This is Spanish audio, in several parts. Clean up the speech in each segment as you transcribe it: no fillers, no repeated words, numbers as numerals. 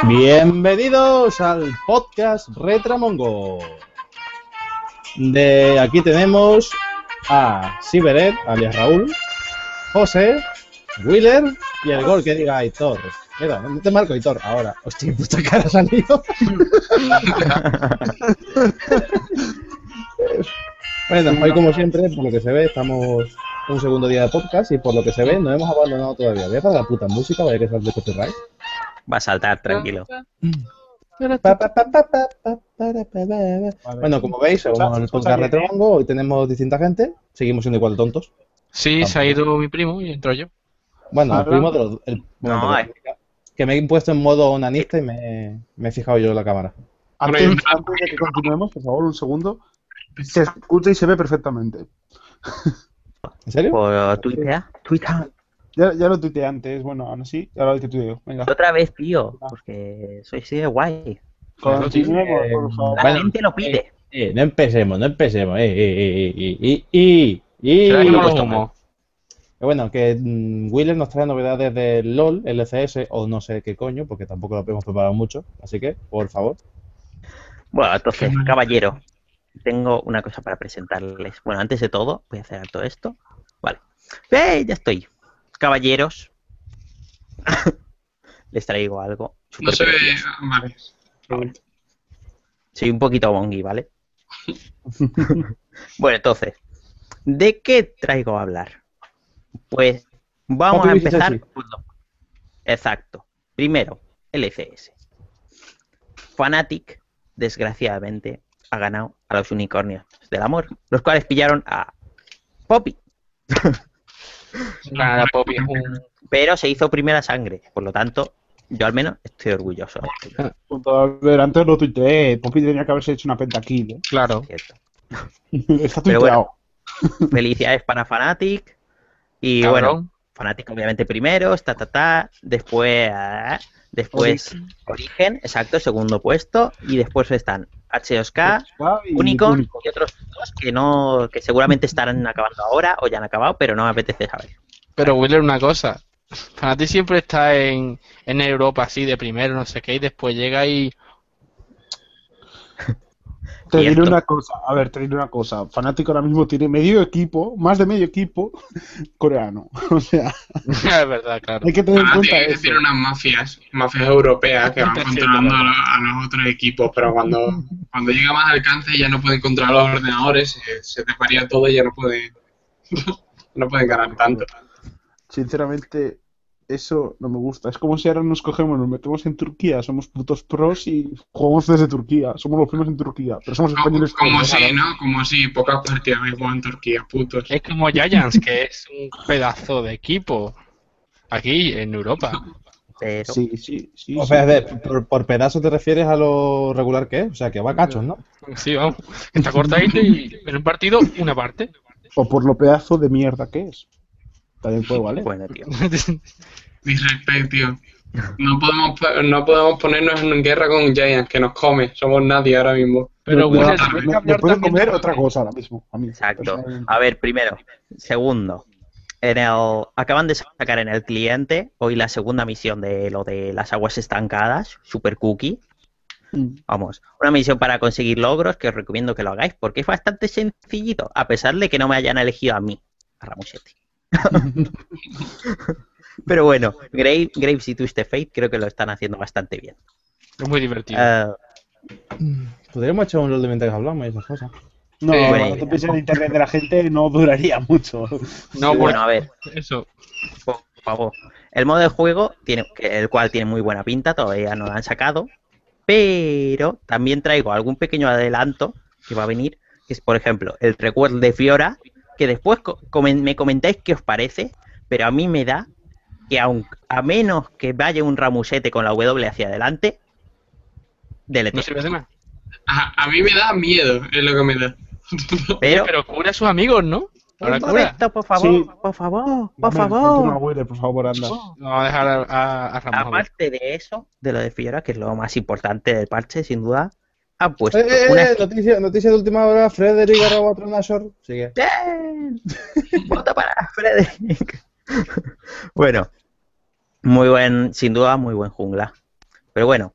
Bienvenidos al podcast Retramongo. De aquí tenemos a Siberet, alias Raúl, José, Wheeler y el gol que diga Aitor. Mira, ¿dónde te marco Aitor? Ahora. Hostia, puta cara ha salido. Bueno, hoy como siempre, por lo que se ve, estamos un segundo día de podcast y por lo que se ve no hemos abandonado todavía. Voy a pagar la puta música, vaya que salte copyright. Va a saltar, tranquilo. Bueno, como veis, somos el podcast Retramongo, hoy tenemos distinta gente, seguimos siendo igual de tontos. Sí, se ha ido mi primo y entro yo. Bueno, el primo de los... No, que me he puesto en modo onanista y me he fijado yo en la cámara. Antes de que continuemos, por favor, un segundo. Se escucha y se ve perfectamente. ¿En serio? por tuitea. Ya lo tuiteé antes, bueno, aún así, ahora lo tuiteo. Venga, Otra vez, tío, porque soy así de guay. continuemos, por favor. La gente lo pide. No empecemos. Bueno, que Wheeler nos trae novedades del LOL, LCS o no sé qué coño, porque tampoco lo hemos preparado mucho, así que, por favor. Bueno, entonces, caballero, tengo una cosa para presentarles. Bueno, antes de todo, voy a hacer todo esto. Vale. Ya estoy. Caballeros, les traigo algo. No se ve. Vale. Soy un poquito bongi, ¿vale? Bueno, entonces, ¿de qué traigo a hablar? Pues vamos a empezar. Exacto. Primero, LCS. Fnatic, desgraciadamente, ha ganado a los unicornios del amor, los cuales pillaron a Poppy. Nada, Poppy es Pero se hizo primera sangre, por lo tanto, yo al menos estoy orgulloso. A ver, antes lo tuiteé. Poppy tenía que haberse hecho una pentakill, ¿eh? claro. Cierto. Está Pero tuiteado. bueno, felicidades para Fnatic. Y Cabrón. bueno, Fnatic obviamente primero, después Origen, exacto, segundo puesto, y después están H2K, Unicorn y otros dos que seguramente estarán acabando ahora o ya han acabado, pero no me apetece saber. Pero Wheeler, una cosa. Fnatic siempre está en Europa así de primero, no sé qué, y después llega y. Te diré Cierto. una cosa, a ver, te diré una cosa. Fnatic ahora mismo tiene medio equipo, más de medio equipo coreano. O sea, Es verdad, claro. hay que tener en cuenta Tiene que eso. tiene unas mafias europeas que van controlando a los otros equipos, pero cuando llega más alcance ya no pueden controlar los ordenadores, se desvaría todo y ya no pueden ganar tanto. Sinceramente, eso no me gusta. Es como si ahora nos metemos en Turquía, somos putos pros y jugamos desde Turquía. Somos los primeros en Turquía, pero somos españoles. Como si, ¿no? Como si pocas partidas me juegan en Turquía, putos. Es como Giants, que es un pedazo de equipo aquí en Europa. Pero Sí. O sea, por pedazo te refieres a lo regular que es, o sea, que va cachos, ¿no? Sí, vamos. Está cortadito y en un partido una parte. O por lo pedazo de mierda que es. También puede valer. bueno, tío. Disrespect, tío. No podemos ponernos en guerra con Giants, que nos come. Somos nadie ahora mismo. Pero me, Wheeler, me puede comer otra cosa ahora mismo. A mí, Exacto. personalmente. A ver, primero. Segundo. Acaban de sacar en el cliente hoy la segunda misión de lo de las aguas estancadas, Super Cookie. Vamos, una misión para conseguir logros que os recomiendo que lo hagáis porque es bastante sencillito, a pesar de que no me hayan elegido a mí, a Ramusete. Pero bueno, Graves y Twisted Fate creo que lo están haciendo bastante bien. es muy divertido. Podríamos echar un rol de mientras hablamos y esas cosas. No, Sí, cuando tú piensas en internet de la gente no duraría mucho. No, bueno, a ver, eso. por favor. El modo de juego, el cual tiene muy buena pinta, todavía no lo han sacado, pero también traigo algún pequeño adelanto que va a venir, que es, por ejemplo, el recuerdo de Fiora, que después me comentáis qué os parece, pero a mí me da que a menos que vaya un Ramusete con la W hacia adelante, DLT. No sirve de nada. A mí me da miedo, es lo que me da. Pero cura a sus amigos, ¿no? Ahora un cura. momento, por favor, Sí. por favor. Continúa, Wheeler, por favor, anda. Vamos a dejar a Ramos. Aparte de eso, de lo de Fiora, que es lo más importante del parche, sin duda, han puesto una Noticia de última hora, Frederick @Tronashore. Sigue. ¡Bien! ¡Vota para Frederick! Bueno, sin duda, muy buen jungla. Pero bueno,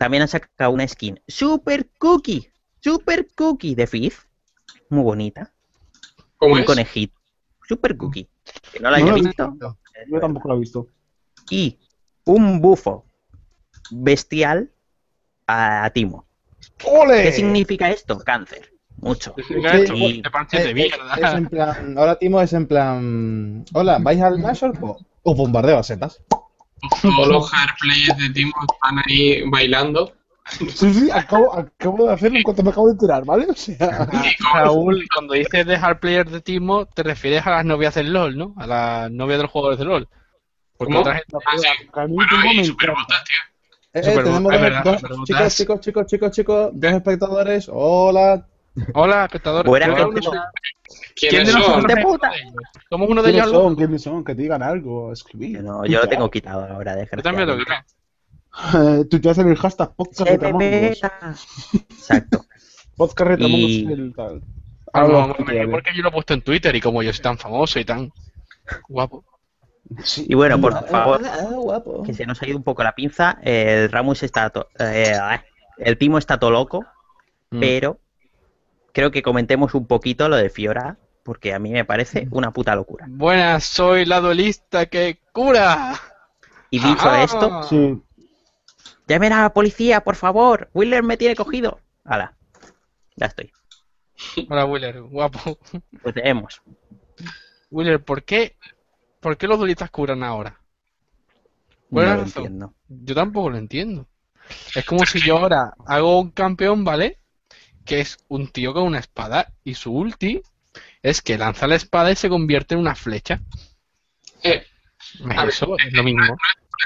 también han sacado una skin Super Cookie de Fizz, muy bonita. ¿Cómo Un es? conejito. Super Cookie. Que no la No haya lo he visto. Yo tampoco lo he visto. Y un bufo bestial a Timo. ¡Ole! ¿Qué significa esto? Cáncer. Mucho. Significa esto, Sí. te panches de mierda. Es en plan, ahora Timo es en plan, hola, ¿vais al Nashor? O bombardeo a setas. Todos los hard players de Timo están ahí bailando. Sí, acabo de hacerlo en cuanto me acabo de enterar, ¿vale? O sea, Raúl, cuando dices de hard player de Timo, te refieres a las novias del LOL, ¿no? A las novias de los jugadores del LOL. Porque ¿Cómo? otra gente... Ah, sí. que a mí Bueno, Timo me y encanta. Superbotas, tío. Superbotas, Tenemos es verdad, Superbotas. chicos, dos espectadores. Hola. Hola, espectadores. Fuera Hola, gente. uno- ¿Quiénes de son? nosotros ¡De es puta! uno de ellos? ¿Somos uno de ellos? ¿Quiénes son? Que te digan algo, escribir. No, yo lo tengo quitado ahora, Yo también lo desgraciadamente. digo. Tú te haces el hashtag podcast Retramongos. Exacto. Podcast Retramongos Y- el tal. Ah, Ahora no, los porque yo lo he puesto en Twitter y como yo soy tan famoso y tan guapo. Sí. Y bueno, por favor, guapo. que se nos ha ido un poco la pinza. El Ramus está. El Timo está todo loco, pero creo que comentemos un poquito lo de Fiora, porque a mí me parece una puta locura. Buenas, soy la duelista que cura. Y dicho Ah. esto, Sí. llamen a la policía, por favor. Willer me tiene cogido. Hala, ya estoy. Hola, Willer, guapo. Procedemos. Willer, ¿por qué los duelistas curan ahora? No ¿Cuál es la lo razón? entiendo. Yo tampoco lo entiendo. Es como si yo ahora hago un campeón, ¿vale? Que es un tío con una espada y su ulti es que lanza la espada y se convierte en una flecha. A ver, Eso es lo mismo.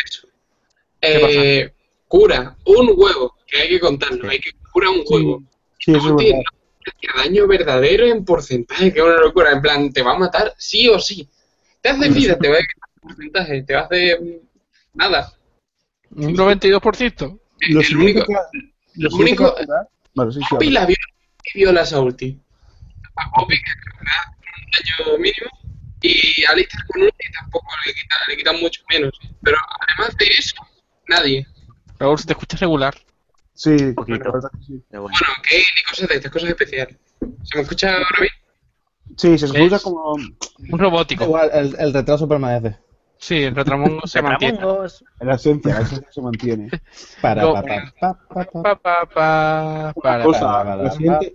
Cura un huevo, que hay que contarlo. Hay que curar un huevo. Sí, eso es Ulti verdad. no hace daño verdadero en porcentaje, que es una locura. En plan, te va a matar sí o sí. Te hace vida, te va a quitar porcentaje, te va a hacer nada. Un 92%. Lo el siguiente único- que Lo único, Vale, sí, Poppy habla. la viola esa ulti. A Poppy que le da un daño mínimo y a Alistar con ulti tampoco le quitan mucho menos. Pero además de eso, nadie. Raúl, se te escucha regular. Sí, poquito. la verdad que sí. Pero bueno. Bueno, que ni cosas de estas, cosas especiales. ¿Se me escucha ahora bien? Sí, se escucha Es- como. Un robótico. Igual, el retraso permanece. Sí, el retramongo se mantiene. Retramongos. La esencia se mantiene. Para, No, pa, pa, pa, pa, pa. Pa, pa, pa, para, Cosa, para. la siguiente.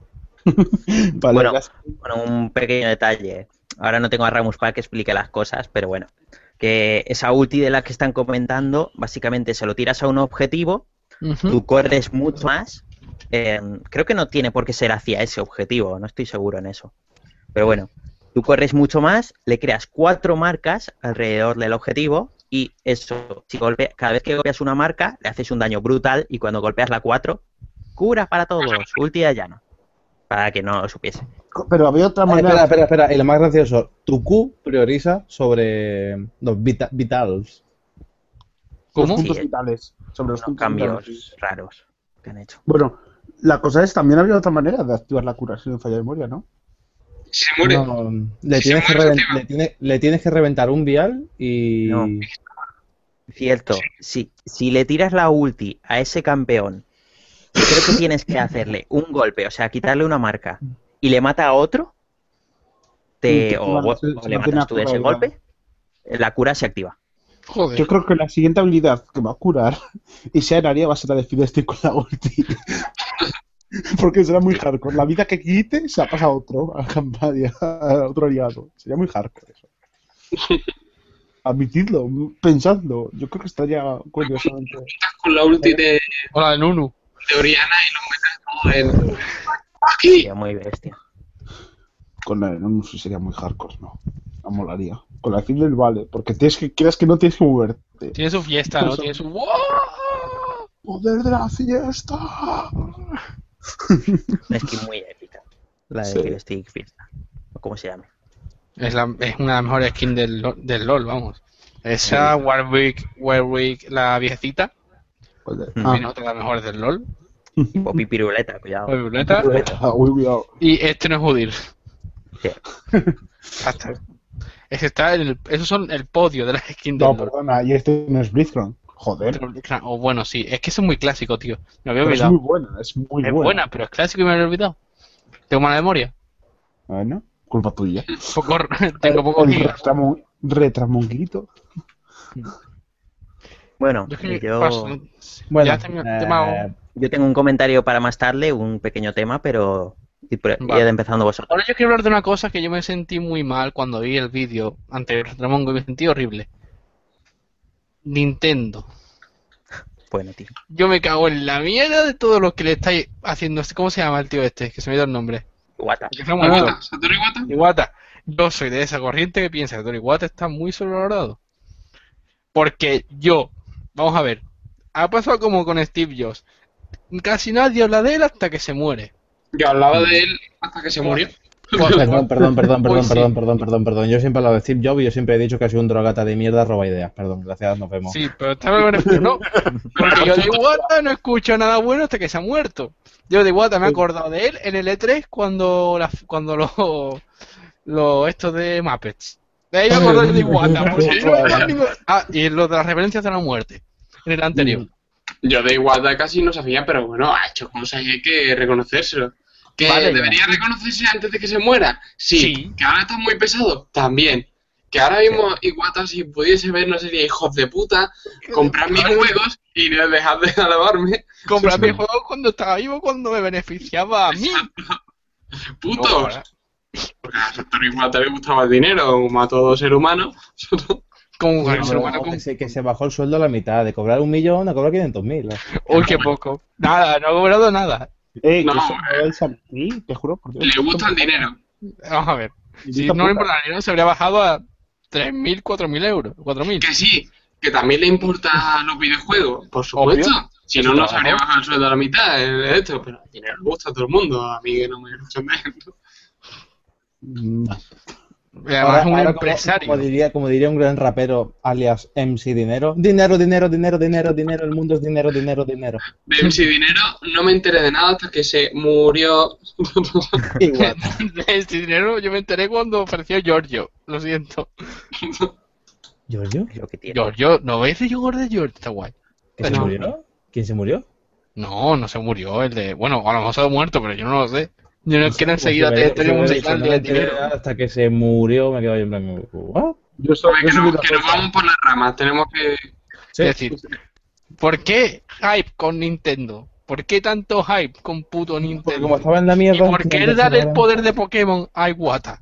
Vale, Bueno, las- Bueno, un pequeño detalle. Ahora no tengo a Ramus para que explique las cosas, pero bueno. Que esa ulti de la que están comentando, básicamente se lo tiras a un objetivo, Ujú. tú corres mucho más. Creo que no tiene por qué ser hacia ese objetivo, no estoy seguro en eso. Pero bueno, tú corres mucho más, le creas 4 marcas alrededor del objetivo y eso, si cada vez que golpeas una marca, le haces un daño brutal y cuando golpeas la 4, cura para todos, ulti de llano. Para que no lo supiese. Pero había otra manera. Espera. Y lo más gracioso, tu Q prioriza sobre los vitals. Los ¿Cómo? puntos Sí, vitales. Sobre los Unos puntos cambios vitales. raros que han hecho. Bueno, la cosa es, también había otra manera de activar la curación en falla de memoria, ¿no? Si se muere. No, le, Si tienes se que muere, le tienes que reventar un vial y... No. Cierto, si le tiras la ulti a ese campeón, creo que tienes que hacerle un golpe, o sea, quitarle una marca y le mata a otro, Sí, o vale, se le mantiene matas tú de ese activado. golpe, la cura se activa. Joder. Yo creo que la siguiente habilidad que va a curar y sea en área va a ser la de Fiddlestick con la ulti. Porque será muy hardcore. La vida que quite se la pasa a otro, a Campania, a otro aliado. Sería muy hardcore eso. Admitidlo, pensadlo. Yo creo que estaría curiosamente. Estás con la ulti de Hola, Nunu. Oriana y lo metes todo en. ¡Aquí! Sería muy bestia. Con la no sé, sería muy hardcore, ¿no? La molaría. Con la Fiddler vale, porque quieras que no tienes que moverte. Tiene su fiesta, ¿no? Tiene su... ¡Wow! ¡Poder de la fiesta! Una skin muy épica. La de Sí. Fiddlestick Fiesta, o como se llame. Es una de las mejores skins del LoL, vamos. Esa, Warwick, la viejecita, Joder. también es otra de las mejores del LoL. Y Poppy Piruleta, cuidado. Violeta. Cuidado. Y este no es Udyr. Sí. Basta. Esos son el podio de las skins del No, LoL. perdona, y este no es Blitzcrank. Joder. O bueno, sí, es que eso es muy clásico, tío. Me había Pero es olvidado. muy buena, es muy Es buena. buena, pero es clásico y me había olvidado. Tengo mala memoria. Bueno, culpa tuya. Tengo poco El gigas. retramonguito. Bueno, Yo es que yo, paso. Bueno, Ya tema. yo tengo un comentario para más tarde, un pequeño tema, pero Vale. id empezando vosotros. Ahora yo quiero hablar de una cosa que yo me sentí muy mal cuando vi el vídeo anterior de Ramongo y me sentí horrible. Nintendo. Bueno, tío. Yo me cago en la mierda de todo lo que le estáis haciendo. ¿Cómo se llama el tío este? Que se me dio el nombre. Guata. Que se ha muerto. ¿Iwata? ¿Satoru Iwata? Iwata. Yo soy de esa corriente que piensa que Tony Iwata está muy sobrevalorado. Porque vamos a ver, ha pasado como con Steve Jobs. Casi nadie habla de él hasta que se muere. Yo hablaba de él hasta que se murió. Perdón. Yo siempre he hablado de Steve Jobs y yo siempre he dicho que ha sido un drogata de mierda, roba ideas. Perdón, gracias, nos vemos. Sí, pero está bien, pero no. Porque yo de Iwata no escucho nada bueno hasta que se ha muerto. Yo de Iwata me he acordado de él en el E3 cuando estos de Muppets. De ahí me acordé yo de Iwata. Y lo de las referencias de la muerte. En el anterior. Yo de Iwata casi no sabía, pero bueno, ha hecho cosas y hay que reconocérselo. ¿Que Vale, debería reconocerse antes de que se muera? Sí. Sí. ¿Que ahora está muy pesado? También. Que ahora mismo Iwata, si pudiese ver, no sería hijos de puta, comprar mis juegos y no dejar de alabarme. Comprar mi juego cuando estaba vivo, cuando me beneficiaba a mí. ¡Putos! No, ahora. Porque a Satoru Iwata le gustaba el dinero, como a todo ser humano. Como No, el ser humano con... que se bajó el sueldo a la mitad, de cobrar 1.000.000 a cobrar 500.000. Uy, qué poco. Nada, no he cobrado nada. No, Que eso me vais a mí, te juro. Por Dios. Le gusta el dinero. Vamos a ver. Si Puta no le puta. importa el dinero, se habría bajado a 3.000, 4.000 euros. 4.000. Que sí, que también le importan los videojuegos, por supuesto. Obvio. Si no, no se habría bajado el sueldo a la mitad de esto. Pero el dinero le gusta a todo el mundo, a mí que no me gusta esto. Además, es un empresario. Como diría un gran rapero, alias MC Dinero. Dinero, el mundo es dinero. De MC Dinero no me enteré de nada hasta que se murió. Igual. De este dinero yo me enteré cuando apareció Giorgio. Lo siento. ¿Giorgio? Es lo que tiene. Giorgio, ¿no veis de Giorgio de Giorgio? Está guay. ¿Que se No. murió? ¿Quién se murió? No se murió. El de... Bueno, a lo mejor se ha muerto, pero yo no lo sé. Yo no es que Pues enseguida se ve- tenemos un se ve- señal no de me enteré dinero. hasta que se murió, me quedo yo en plan, ¿what? Yo soy, Que, yo soy no, una que nos cosa. vamos por las ramas, tenemos que... Sí. Es decir, ¿por qué hype con Nintendo? ¿Por qué tanto hype con puto Porque Nintendo? como estaba en la ¿Y mierda... por qué darle el poder de Pokémon a Iwata?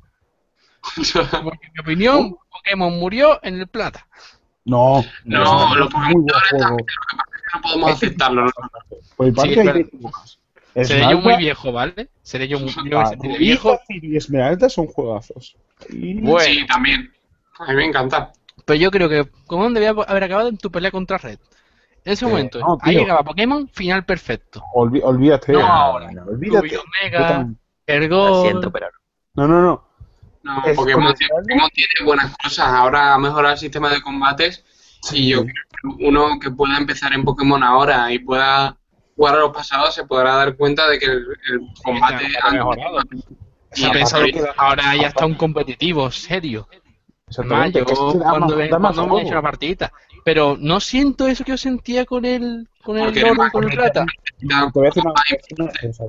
Porque en mi opinión, Pokémon murió en el plata. No, No, lo es un muy buen juego. no podemos aceptarlo. ¿no? Por mi parte, Sí, hay pero- que equivocas. Seré yo muy viejo, ¿vale? Seré yo muy Rubí, viejo. Zafiro y Esmeralda son juegazos. Y... Bueno. Sí, también. A mí me encanta. Pero yo creo que Pokémon debía haber acabado en tu pelea contra Red. En ese momento, no, ahí tío. llegaba Pokémon, final perfecto. Olvídate. No ahora. Olvídate. Rubí Omega, Lo Ergo. siento, pero No. No, Es Pokémon, como- Pokémon tiene buenas cosas. Ahora ha mejorado el sistema de combates. Y yo creo que uno que pueda empezar en Pokémon ahora y pueda jugar a los pasados se podrá dar cuenta de que el combate ha mejorado. Y Se ha pensado aparte- que ahora ya está un competitivo, serio. Además, Exactamente. yo que es que da cuando más- me da más he juego. hecho una partidita. Pero no siento eso que yo sentía con el Porque oro y eres con el plata. Te voy a decir una cosa.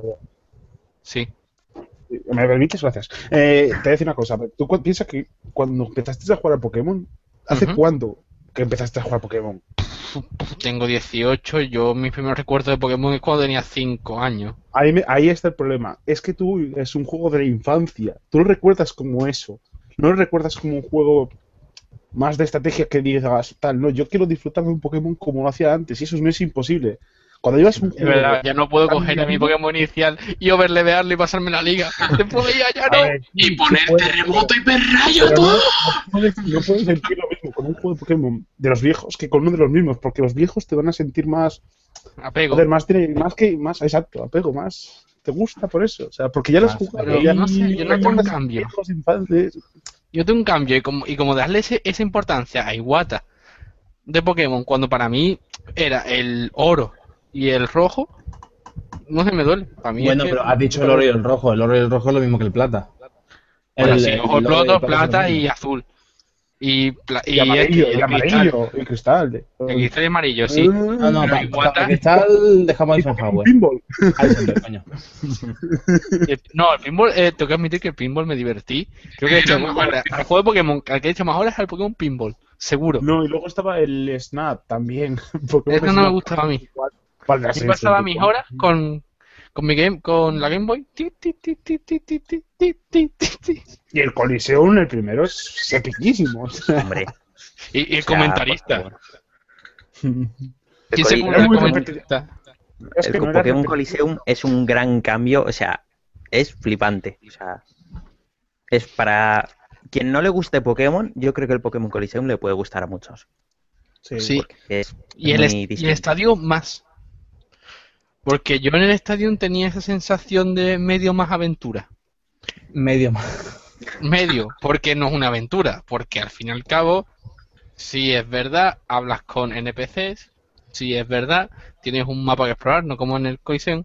Sí. ¿Me permites? Gracias. Te voy a decir una cosa. ¿Tú piensas que cuando empezaste a jugar a Pokémon, ¿hace Ujú. cuándo que empezaste a jugar a Pokémon? Tengo 18, yo mis primeros recuerdos de Pokémon es cuando tenía 5 años. Ahí está el problema. Es que tú es un juego de la infancia. Tú lo recuerdas como eso. No lo recuerdas como un juego más de estrategia que digas tal. No, yo quiero disfrutar de un Pokémon como lo hacía antes. Y eso no es imposible. Cuando llevas un Es juego... verdad, ya no puedo coger a mi Pokémon inicial y overlevearlo y pasarme la liga. Después ya no. Y poner terremoto y perrayo Pero todo. no puedes sentir lo mismo con un juego de Pokémon de los viejos que con uno de los mismos, porque los viejos te van a sentir más, Apego. joder, más exacto, apego, más, te gusta por eso, o sea, porque ya los has jugado, pero ya no sé, yo no tengo un recuerdas cambio. viejos infantes. Yo tengo un cambio y como darle esa importancia a Iwata de Pokémon cuando para mí era el oro y el rojo, no se me duele. Para mí Bueno, es que... pero has dicho el oro y el rojo. El oro y el rojo es lo mismo que el plata. Bueno, sí, el ojo, oro y el ploto, plata plata son lo y mismo. azul. Y amarillo, este, y amarillo, y cristal. El cristal y amarillo, sí. No, no, Pero igual para cristal dejamos Y Eisenhower. pinball. Eisenhower, coño. No, el pinball, tengo que admitir que el pinball me divertí. Creo que he hecho Era muy más bueno. horas. Al juego de Pokémon, al que he hecho más horas es al Pokémon Pinball, seguro. No, y luego estaba el Snap también. Pokémon Eso no me Snap. gustaba a mí. Vale, Yo pasaba mis horas con la Game Boy. Y el Coliseum, el primero, es epiquísimo. Hombre. Y el O sea, comentarista. por favor. ¿Quién se acuerda Era del muy comentarista? Es El que no era Pokémon repetido. Coliseum es un gran cambio, o sea, es flipante. O sea, es para quien no le guste Pokémon, yo creo que el Pokémon Coliseum le puede gustar a muchos. Sí. Porque es Y muy el distinto. estadio más. Porque yo en el estadio tenía esa sensación de medio más aventura. Medio más. Medio, porque no es una aventura. Porque al fin y al cabo, si es verdad, hablas con NPCs. Si es verdad, tienes un mapa que explorar, no como en el Coliseum.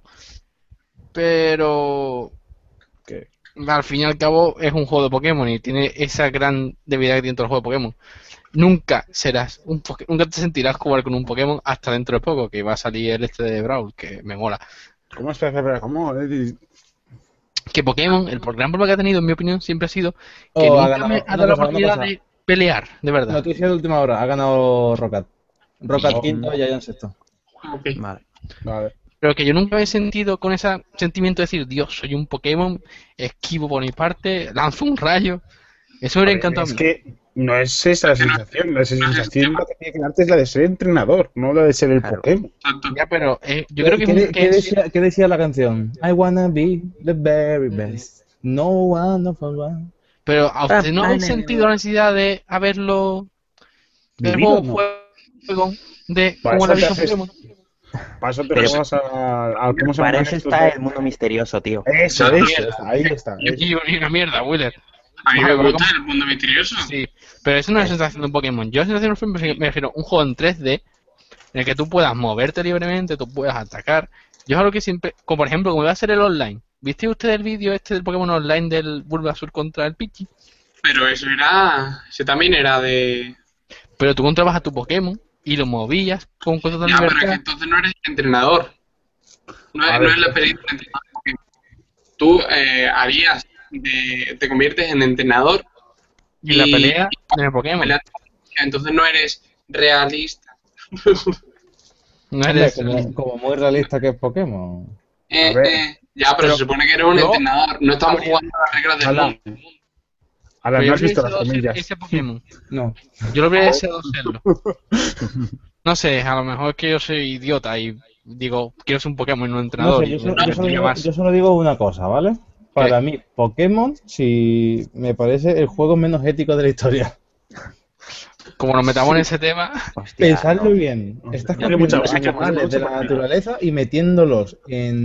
Pero ¿Qué? al fin y al cabo es un juego de Pokémon y tiene esa gran debilidad que tiene todo el juego de Pokémon. Nunca nunca te sentirás jugar con un Pokémon hasta dentro de poco, que va a salir el este de Brawl, que me mola. ¿Cómo espera? ¿Cómo? Que Pokémon, el gran problema que ha tenido, en mi opinión, siempre ha sido que Oh, ha nunca ganado. me ha Una dado la cosa, una oportunidad cosa. de pelear, de verdad. Noticia de última hora. Ha ganado Rocket. Rocket Bien. quinto y Giant sexto. Ok. Vale. Vale. Pero que yo nunca me he sentido con ese sentimiento de decir, Dios, soy un Pokémon, esquivo por mi parte, lanzo un rayo. Eso me encantó a Es mí. que no es esa la sensación. La sensación lo que tiene que darte es la de ser entrenador, no la de ser el Claro. Pokémon. Exacto. Ya, pero yo creo que es un- ¿Qué decía, qué decía la canción? I wanna be the very best. No one of one. Pero a usted no habéis sentido la necesidad de haberlo el ¿Vivido juego, o no? juego de Para cómo la eso te visto haces- Pokémon. Para eso te Pero- juegas a ¿cómo se Para llama eso esto? está el mundo misterioso, tío. Eso, Mierda. ahí está. Y una mierda, Wheeler. A mí me gusta el mundo misterioso. Sí, pero eso no es la sensación de un Pokémon. Yo la sensación me refiero a un juego en 3D en el que tú puedas moverte libremente, tú puedas atacar. Yo es algo que siempre, como por ejemplo, como iba a ser el online. ¿Viste usted el vídeo este del Pokémon online del Bulbasaur contra el Pidgey? Pero eso también era de... Pero tú controlabas a tu Pokémon y lo movías con cosas de Ya, pero es que libertad. entonces no eres entrenador. No A es, ver. no es la experiencia de entrenador. Porque tú te conviertes en entrenador Y la pelea en el Pokémon. peleas, entonces no eres realista. No Hombre, eres... como muy realista que es Pokémon. Ya, pero se supone que eres un yo- entrenador. No estamos jugando a las reglas del Ala. mundo. Ahora, Pero no yo has visto hubiera las deseado ser comillas. ese Pokémon. No. Yo lo hubiera deseado serlo. No sé, a lo mejor es que yo soy idiota y digo, quiero ser un Pokémon y no un No entrenador. sé, y me divertiría más. yo solo digo una cosa, ¿vale? Para mí, Pokémon, si me parece el juego menos ético de la historia. Como nos metamos en ese tema, Hostia, Pensadlo no. bien. Estás Tiene mucha cogiendo música, animales de la música. naturaleza y metiéndolos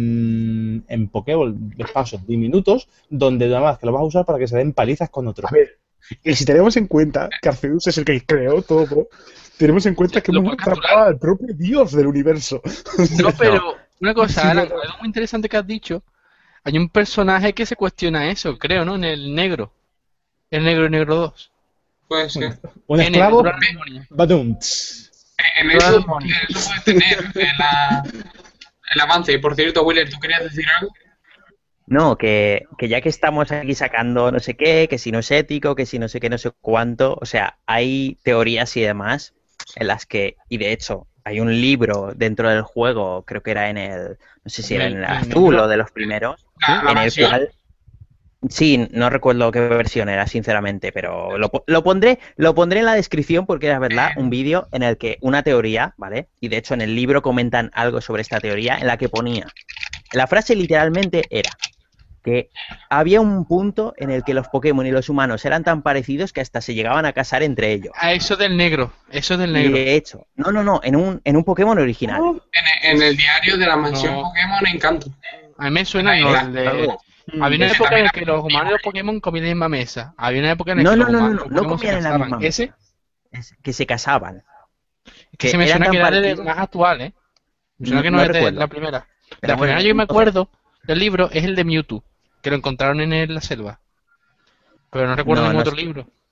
en Pokéball de pasos diminutos, donde nada más que lo vas a usar para que se den palizas con otros. A ver, y si tenemos en cuenta que Arceus es el que creó todo, tenemos en cuenta que Lo hemos puede capturar. atrapado al propio dios del universo. no, pero una cosa, Sí, Alan, no, no. algo muy interesante que has dicho, hay un personaje que se cuestiona eso, creo, ¿no? En el negro. El negro 2. Puede ser. Un En el esclavo, Natural Harmony. badum. En eso puedes tener el avance. Por cierto, Willer, ¿tú querías decir algo? No, que ya que estamos aquí sacando no sé qué, que si no es ético, que si no sé qué, no sé cuánto, o sea, hay teorías y demás en las que, y de hecho, hay un libro dentro del juego, creo que era en el, no sé si era en el azul o de los primeros, La en el mansión. cual, sí, no recuerdo qué versión era, sinceramente, pero lo pondré en la descripción porque era verdad, un vídeo en el que una teoría, ¿vale? Y de hecho en el libro comentan algo sobre esta teoría en la que ponía, la frase literalmente era que había un punto en el que los Pokémon y los humanos eran tan parecidos que hasta se llegaban a casar entre ellos. Ah, eso del negro. Eso del Y negro. de hecho, no, en un Pokémon original. En el diario de la mansión No. Pokémon Encanto. A mí me suena no, el de... Había una Ese época en también la que los humanos y los Pokémon comían en la misma mesa. Había una época en la No, que no, los no, humanos y no, los no Pokémon se comían en la casaban. misma Ese Que se casaban. que se me eran suena tan que era el parecidos. más actual, ¿eh? Me suena que no, No es de recuerdo. la primera. Pero La bueno, primera yo me o sea, acuerdo del libro es el de Mewtwo, que lo encontraron en la selva. Pero no recuerdo No, ningún no otro sé. libro.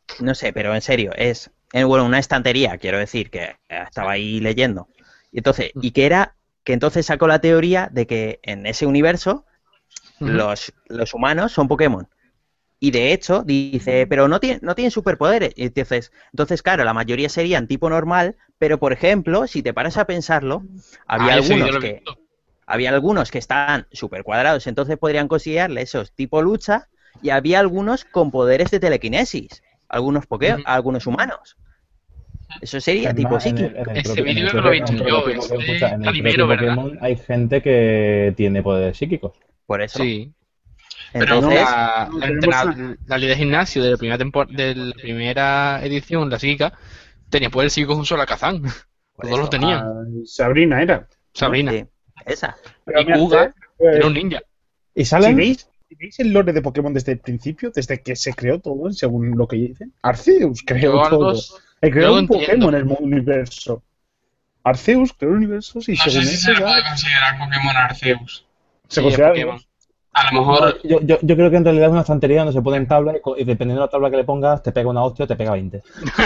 no sé, pero en serio, es bueno, una estantería, quiero decir, que estaba ahí leyendo. Y entonces, que entonces sacó la teoría de que en ese universo los humanos son Pokémon. Y de hecho, dice, pero no tienen superpoderes. Y entonces, claro, la mayoría serían tipo normal, pero por ejemplo, si te paras a pensarlo, había algunos que estaban super cuadrados, entonces podrían considerarle esos tipo lucha, y había algunos con poderes de telequinesis, algunos humanos. Eso sería Es tipo más, psíquico. Ese vídeo creo que lo he visto yo, escucha, en el Calimero, propio ¿verdad? Pokémon hay gente que tiene poderes psíquicos. Por eso. Sí. Pero Entonces, La líder de gimnasio de la primera edición, la psíquica, tenía poder psíquico un solo Alakazam. por Todos lo eso. tenían. Sabrina era. Sabrina. Sí, esa. Pero Y mira, Kuga pues, era un ninja. ¿Y si salen? veis el lore de Pokémon desde el principio, desde que se creó todo, según lo que dicen, Arceus creó Yo algo, todo. yo Creó lo un entiendo. Pokémon en el universo. Arceus creó el universo y No sé según si eso se le puede ya considerar Pokémon Arceus. se Sí, es considera Pokémon. A lo mejor, Yo creo que en realidad es una estantería donde se ponen tablas y dependiendo de la tabla que le pongas, te pega una hostia o te pega 20.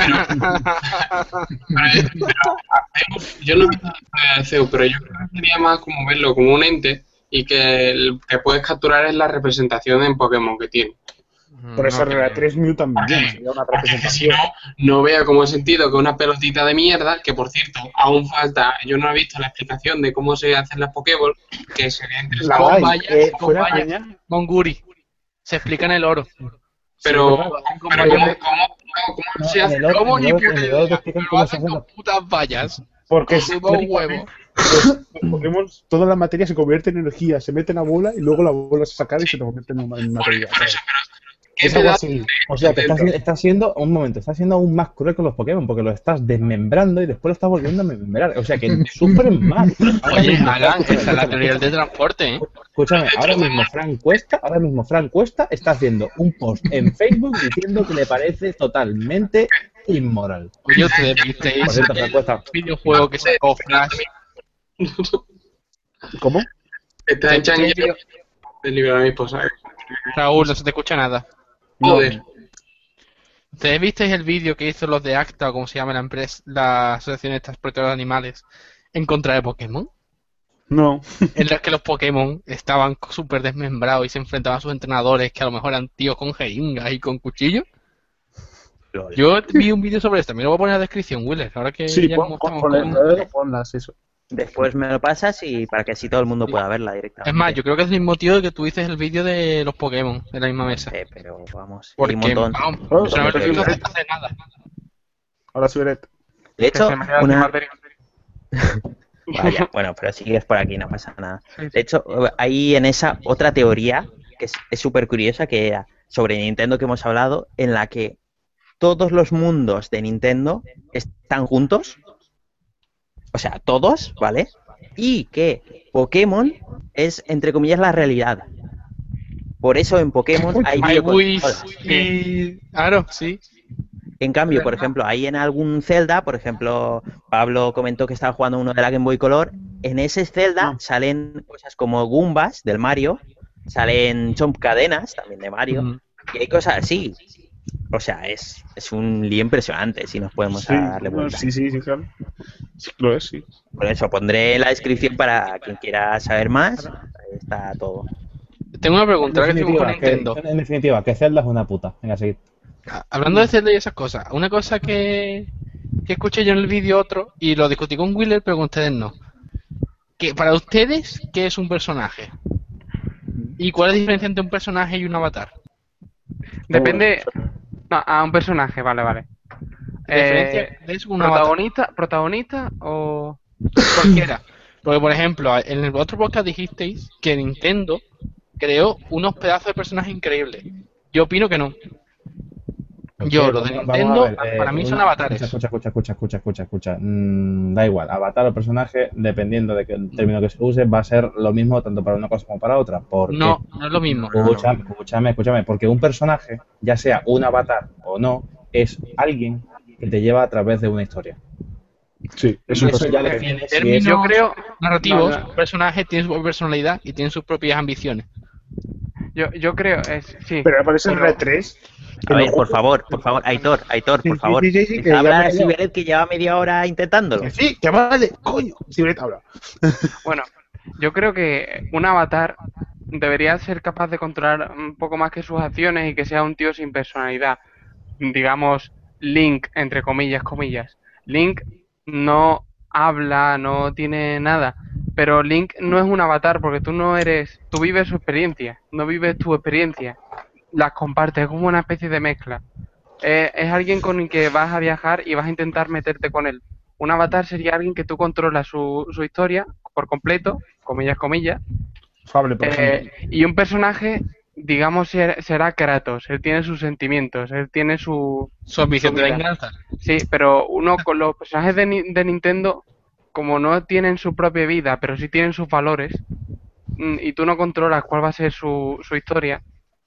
pero Arceus, yo no he visto de Arceus, pero yo creo que sería más como verlo como un ente y que el que puedes capturar es la representación en Pokémon que tiene. por eso No la creo. 3 Mew también Porque- sería una Porque es que si representación. no veo como sentido que una pelotita de mierda, que por cierto, aún falta, yo no he visto la explicación de cómo se hacen las Pokéball, que sería interesante. La hay, vallas, con fuera vallas. caña, Monguri. Se explica en el oro. Pero, ¿verdad? pero ¿cómo se hace? ¿Cómo ni en puta el oro te idea? explican Pero cómo se hacen hacen con putas vallas. porque Con dos huevos. los Pokémon, toda la materia se convierte en energía, se mete en la bola y luego la bola se saca y se convierte en materia. Por eso, ¿qué Es algo pedazo así. de O sea, que dentro? estás siendo, un momento, estás siendo aún más cruel con los Pokémon porque los estás desmembrando y después los estás volviendo a desmembrar. O sea, que sufren más. Ahora Oye, mismo, Alan, escúchame, esa es la escúchame, teoría del teletransporte, ¿eh? escúchame, ahora mismo Fran Cuesta está haciendo un post en Facebook diciendo que le parece totalmente inmoral. Oye, ustedes visteis Por cierto, Fran Cuesta, el videojuego que sacó Flash. ¿Cómo? Está hecha en hierro del libro de mi esposa. Raúl, no se te escucha nada. Joder. ¿Ustedes visteis el vídeo que hizo los de ACTA, o como se llama la empresa, la asociación de estas protectoras de animales, en contra de Pokémon? No. En los que los Pokémon estaban súper desmembrados y se enfrentaban a sus entrenadores, que a lo mejor eran tíos con jeringas y con cuchillos. Yo vi un vídeo sobre esto, me lo voy a poner en la descripción, Willer, ahora que Sí, ya como estamos ponlas eso. después me lo pasas y para que así todo el mundo pueda verla directamente. Es más, yo creo que es el mismo motivo de que tú dices el vídeo de los Pokémon en la misma mesa. Pero vamos, hay Porque, un montón. vamos, Oh, eso no pero me sí, hace nada. Ahora sí, Beret. De hecho, se me queda sin una... batería. Vaya, bueno, pero sigues por aquí, no pasa nada. De hecho, hay en esa otra teoría que es súper curiosa, que era sobre Nintendo que hemos hablado, en la que todos los mundos de Nintendo están juntos, o sea, todos, ¿vale? Y que Pokémon es, entre comillas, la realidad. Por eso en Pokémon hay Ay, uy, videoconsolas. sí, claro, sí. En cambio, por ejemplo, hay en algún Zelda, por ejemplo, Pablo comentó que estaba jugando uno de la Game Boy Color, en ese Zelda salen cosas como Goombas del Mario, salen Chomp Cadenas también de Mario, y hay cosas así. O sea, es un lío impresionante si nos podemos darle vuelta. Sí, claro. Sí, lo es, sí. Por eso pondré en la descripción para quien quiera saber más. Ahí está todo. Tengo una pregunta, ahora que estamos con que, Nintendo. en definitiva, que Zelda es una puta. Venga, seguid. Hablando de Zelda y esas cosas, una cosa que escuché yo en el vídeo otro, y lo discutí con Willer, pero con ustedes no. Que para ustedes, ¿qué es un personaje? ¿Y cuál es la diferencia entre un personaje y un avatar? Depende. No, a un personaje, vale. La diferencia es un avatar. ¿Protagonista o...? Cualquiera. Porque, por ejemplo, en el otro podcast dijisteis que Nintendo creó unos pedazos de personajes increíbles. Yo opino que no. Yo, los de Vamos a Nintendo, ver, para mí son avatares. Escucha. Da igual, avatar o personaje, dependiendo de qué término que se use, va a ser lo mismo tanto para una cosa como para otra. Porque, No es lo mismo. Escúchame, porque un personaje, ya sea un avatar o no, es alguien que te lleva a través de una historia. Sí, Y eso eso ya es. define En si es... términos Yo creo... narrativos, No. un personaje tiene su propia personalidad y tiene sus propias ambiciones. Yo creo... Sí. Pero me parece en pero- R3 A ver, por favor, Aitor, Sí, por favor. sí, que Deja ya hablar me a he callado. Siberet que lleva media hora intentándolo. Que sí, que vale, coño. Siberet habla. Bueno, yo creo que un avatar debería ser capaz de controlar un poco más que sus acciones y que sea un tío sin personalidad. Digamos, Link, entre comillas, comillas. Link no habla, no tiene nada, pero Link no es un avatar porque tú vives su experiencia, no vives tu experiencia, las compartes, es como una especie de mezcla. Es alguien con el que vas a viajar y vas a intentar meterte con él. Un avatar sería alguien que tú controlas su historia por completo, comillas, comillas, Fable, por ejemplo. y un personaje, digamos, será Kratos. Él tiene sus sentimientos, él tiene Su ambición de vida. venganza. Sí, pero uno con los personajes de Nintendo, como no tienen su propia vida, pero sí tienen sus valores, y tú no controlas cuál va a ser su historia,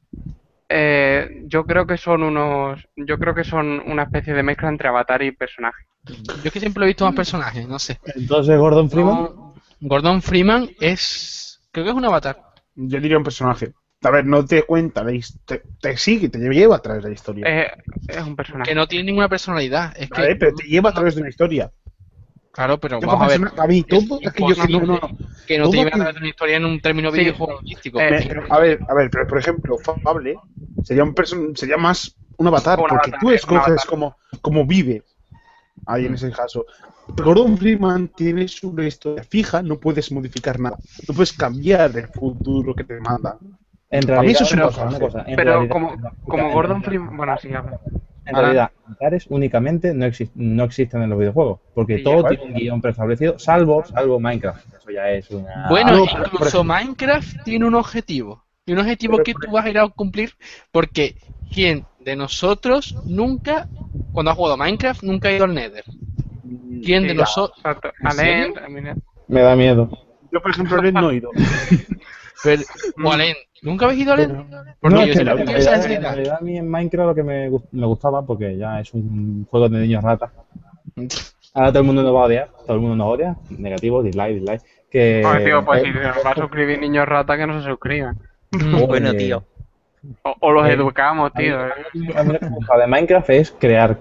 yo creo que son una especie de mezcla entre avatar y personaje. Yo es que siempre he visto más personajes, no sé. Entonces, Gordon Freeman. No, Gordon Freeman creo que es un avatar. Yo diría un personaje. A ver, no te cuenta, te sigue, te lleva a través de la historia. Es un personaje. Que no tiene ninguna personalidad. Es Vale, que, pero te lleva a través de una historia. claro, pero Yo vamos a ver. a mí, todo aquello que no. Que no todo te lleve a aquello- través de una historia en un término Sí. videojuegístico. A ver, pero por ejemplo, Fable sería más un avatar, Un porque avatar, tú un escoges avatar. cómo vive ahí en ese caso. Gordon Freeman tienes una historia fija, no puedes modificar nada, no puedes cambiar el futuro que te manda. En Para mí realidad, eso es un una personaje. cosa, en Pero realidad- como en Gordon realidad- Freeman, bueno, sí, habla. En realidad, avatares únicamente no existen en los videojuegos, porque Sí, todo ya. tiene un guión preestablecido, salvo Minecraft. Eso ya es una... Bueno, no, incluso Minecraft tiene un objetivo. Y un objetivo que tú vas a ir a cumplir porque ¿quién de nosotros nunca, cuando ha jugado a Minecraft, nunca ha ido al Nether? ¿Quién de Sí, nosotros? exacto. ¿En serio? Alain, también. Me da miedo. Yo, por ejemplo, Red no he ido. O Alen, ¿nunca habéis ido a Alen? Porque No, yo es que siempre en quiero esa realidad, en necesidad. realidad a mí en Minecraft lo que me gustaba, porque ya es un juego de niños ratas. Ahora todo el mundo nos va a odiar, todo el mundo nos odia, negativo, dislike. Que, Joder, tío, pues si nos va a suscribir niños rata, que no se suscriban. Bueno, tío. O los educamos, a mí, tío. a mí lo que me gusta de Minecraft es crear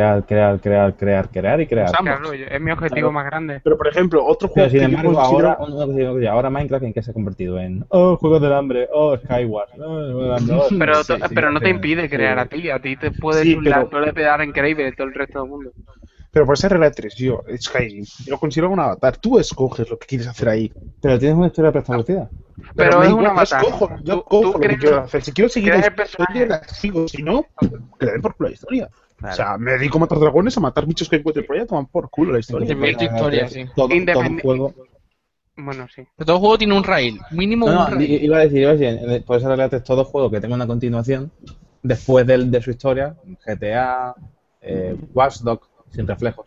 y crear. Claro, es mi objetivo más grande. Pero, por ejemplo, otro Pero juego sin que yo embargo, considero... ahora Minecraft en qué se ha convertido en Juegos del Hambre, Skyward, Juegos del Hambre, Pero no te impide crear a ti te puedes Sí, chular, pero- tú le puedes dar increíble todo el resto del mundo. Pero por esa regla de 3, Skyrim, yo lo considero un avatar. Tú escoges lo que quieres hacer ahí. Pero tienes una historia preestablecida. Pero me es da un igual, avatar. Yo Tú escojo lo que creas- quiero hacer. Si quiero seguir la creas el historia, personaje. la sigo. Si no, que le den por culo la historia. Claro. O sea, me dedico a matar dragones, a matar bichos que encuentre por ahí, a tomar por culo la historia. Vivir tu historia, sí. Todo Independi- juego. Bueno, sí. Pero todo juego tiene un rail, mínimo No, un no, rail. iba a decir, por esa regla todo juego que tenga una continuación después de su historia, GTA, Watch Dogs, sin reflejos.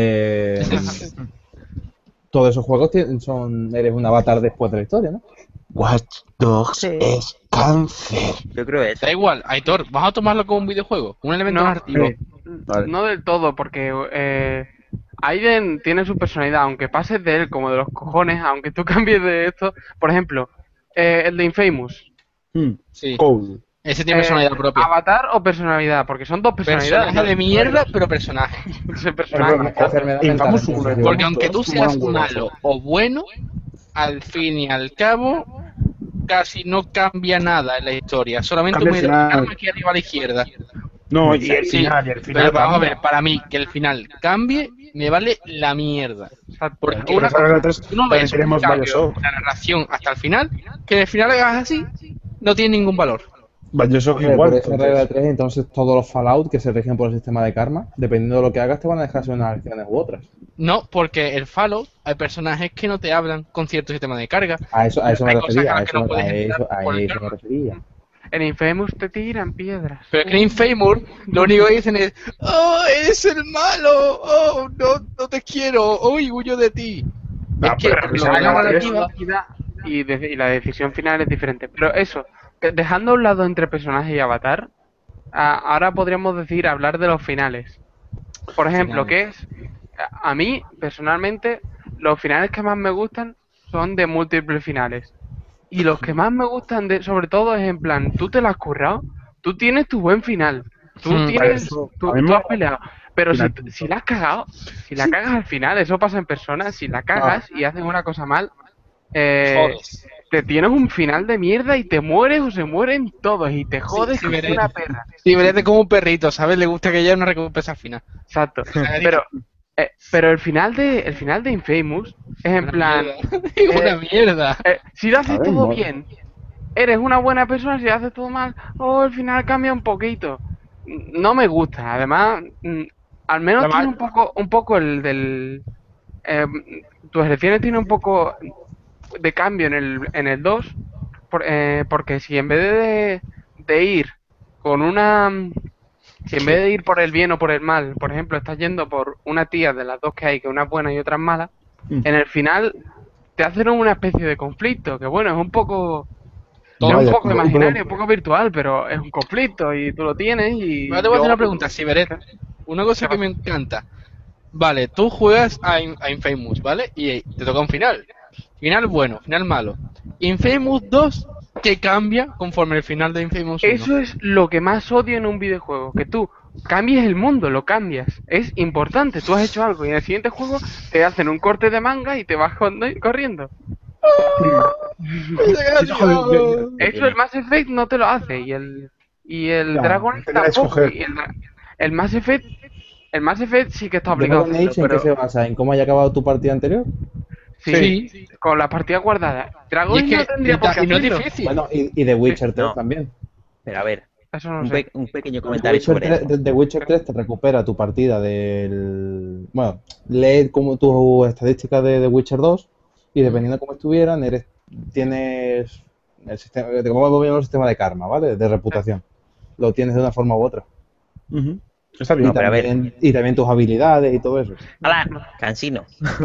Todos esos juegos eres un avatar después de la historia, ¿no? Watch Dogs Sí. es cáncer. Yo creo eso. Da igual, Aitor, ¿vas a tomarlo como un videojuego? Un elemento No, narrativo. Vale. No del todo, porque Aiden tiene su personalidad, aunque pases de él como de los cojones, aunque tú cambies de esto. Por ejemplo, el de Infamous. Sí. Cole. Ese tiene personalidad propia. ¿Avatar o personalidad? Porque son dos personalidades. Personaje de mierda, pero personaje. Ese personaje. Enfermedad Infamous mental, uno, entonces, Porque aunque tú Todos seas fuman huevos. malo o bueno, al fin y al cabo, casi no cambia nada en la historia. Solamente Cambia un el final. arma aquí arriba a la izquierda. No, y el Sí, final, Pero vamos a ver, para mí, que el final cambie, me vale la mierda. Porque Por esa regla de 3 tú no también ves tenemos un cambio Bioshock. en la narración hasta el final, que el final hagas así, no tiene ningún valor. Bioshock Hombre, igual. por esa regla de entonces. 3, entonces todos los Fallout que se rigen por el sistema de karma, dependiendo de lo que hagas, te van a dejar hacer unas acciones u otras. No, porque el Fallout hay personajes que no te hablan con cierto sistema de carga. A eso me Hay cosas refería, a a las que no eso, puedes entrar por el me karma. refería. En Infamous te tiran piedras. Pero es que en Infamous lo único que dicen es ¡Oh, eres el malo! ¡Oh, no te quiero! ¡Oh, huyo de ti! No, es que pero lo esa que regla la de tres- narrativa... Y la decisión final es diferente. Pero eso, que dejando a un lado entre personaje y avatar, ahora podríamos hablar de los finales. Por ejemplo, Finales. a mí, personalmente, los finales que más me gustan son de múltiples finales. Y los que más me gustan, sobre todo, es en plan, tú te lo has currado, tú tienes tu buen final. Tú eso, a mí tú me- has peleado. Pero Final. si la has cagado, si la cagas al final, eso pasa en persona, si la cagas y haces una cosa mal, Jodes. te tienes un final de mierda y te mueres o se mueren todos y te jodes sí, como veré. una perra. Sí, verete como un perrito, ¿sabes? Le gusta que haya una recompensa al final. Exacto. Pero el final de Infamous es en Una plan, mierda. Es una mierda. si lo haces A ver, todo mola. bien, eres una buena persona, si lo haces todo mal, el final cambia un poquito. No me gusta, además, al menos Además- tiene un poco el del... eh, tus elecciones tienen un poco de cambio en el 2, porque si en vez de ir con una... Si en vez de ir por el bien o por el mal, por ejemplo, estás yendo por una tía de las dos que hay, que una es buena y otra es mala, en el final te hacen una especie de conflicto, que bueno, es un poco... Es un Vaya, poco pero- imaginario, un poco virtual, pero es un conflicto y tú lo tienes y Ahora te voy a hacer yo... una pregunta, Siberet. Una cosa que me encanta. Vale, tú juegas a Infamous, ¿vale? Y te toca un final. Final bueno, final malo. Infamous 2, ¿qué cambia conforme el final de Infamous 1? Eso es lo que más odio en un videojuego, que tú cambies el mundo, lo cambias. Es importante, tú has hecho algo y en el siguiente juego te hacen un corte de manga y te vas corriendo. Eso el Mass Effect no te lo hace y el Ya, Dragon Age tendrá que tampoco. escoger. Y el Mass Effect sí que está obligado a Dragon hacerlo, Age, ¿en qué se pero basa? ¿En cómo haya acabado tu partida anterior? sí, con la partida guardada. Dragon Y es Age no que tendría por qué y no es hacerlo. difícil. Bueno, y The Witcher 3 No. también. Pero a ver, Eso no sé. un pequeño The comentario Witcher sobre 3, eso. The Witcher 3 te recupera tu partida del... Bueno, lee como tus estadísticas de The Witcher 2 y dependiendo de cómo estuvieran, tienes el sistema, de cómo va el sistema de karma, ¿vale? De reputación. Lo tienes de una forma u otra. Ujú. Está Y bien. pero a ver. también tus habilidades y todo eso. ¡Hala! Cansino.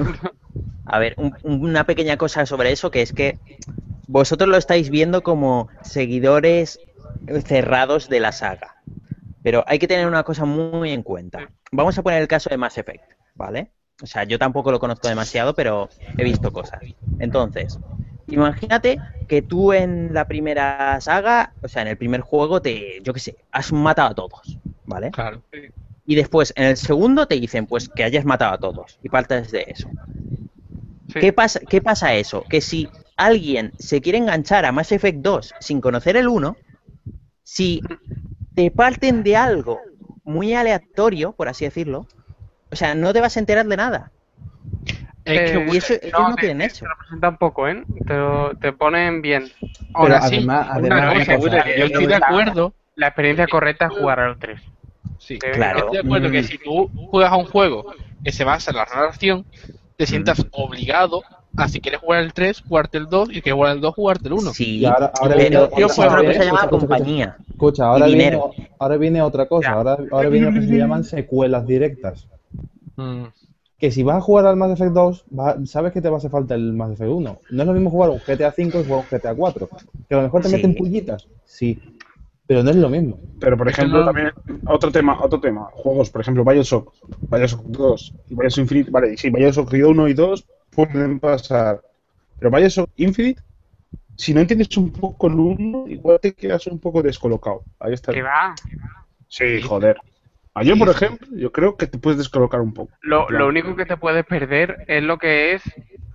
A ver, una pequeña cosa sobre eso, que es que vosotros lo estáis viendo como seguidores cerrados de la saga. Pero hay que tener una cosa muy en cuenta. Vamos a poner el caso de Mass Effect, ¿vale? O sea, yo tampoco lo conozco demasiado, pero he visto cosas. Entonces, imagínate que tú en la primera saga, o sea, en el primer juego, yo qué sé, has matado a todos, ¿vale? Claro. Y después, en el segundo, te dicen, pues, que hayas matado a todos. Y partes de eso. Sí. ¿Qué pasa eso? Que si alguien se quiere enganchar a Mass Effect 2 sin conocer el 1, si te parten de algo muy aleatorio, por así decirlo, o sea, no te vas a enterar de nada. Es que Y eso ellos no tienen te eso. lo presentan poco, ¿eh? Te ponen bien. ahora Pero sí, además, una una cosa, cosa, Willer, yo estoy de acuerdo. La experiencia correcta es jugar a los 3. Sí, Claro. estoy de acuerdo que si tú juegas a un juego que se basa en la narración, te sientas obligado a, si quieres jugar el 3, jugarte el 2, y si quieres jugar el 2, jugarte el 1. Sí, Y ahora pero viene eso es otra- una cosa llamada escucha, compañía. Escucha, Y dinero. ahora viene otra cosa. Ya. Ahora viene lo que se llaman secuelas directas. Mm. Que si vas a jugar al Mass Effect 2, sabes que te va a hacer falta el Mass Effect 1. No es lo mismo jugar un GTA 5 que jugar un GTA 4. Que a lo mejor te Sí. meten pullitas. Sí. Pero no es lo mismo. Pero, por Es que ejemplo, no- también, otro tema. Juegos, por ejemplo, Bioshock 2 y Bioshock Infinite. Vale, sí, Bioshock 1 y 2 pueden pasar. Pero Bioshock Infinite, si no entiendes un poco el 1, igual te quedas un poco descolocado. Ahí está. Que va. Sí, joder. Yo, por ejemplo, yo creo que te puedes descolocar un poco. Lo único que te puedes perder es lo que es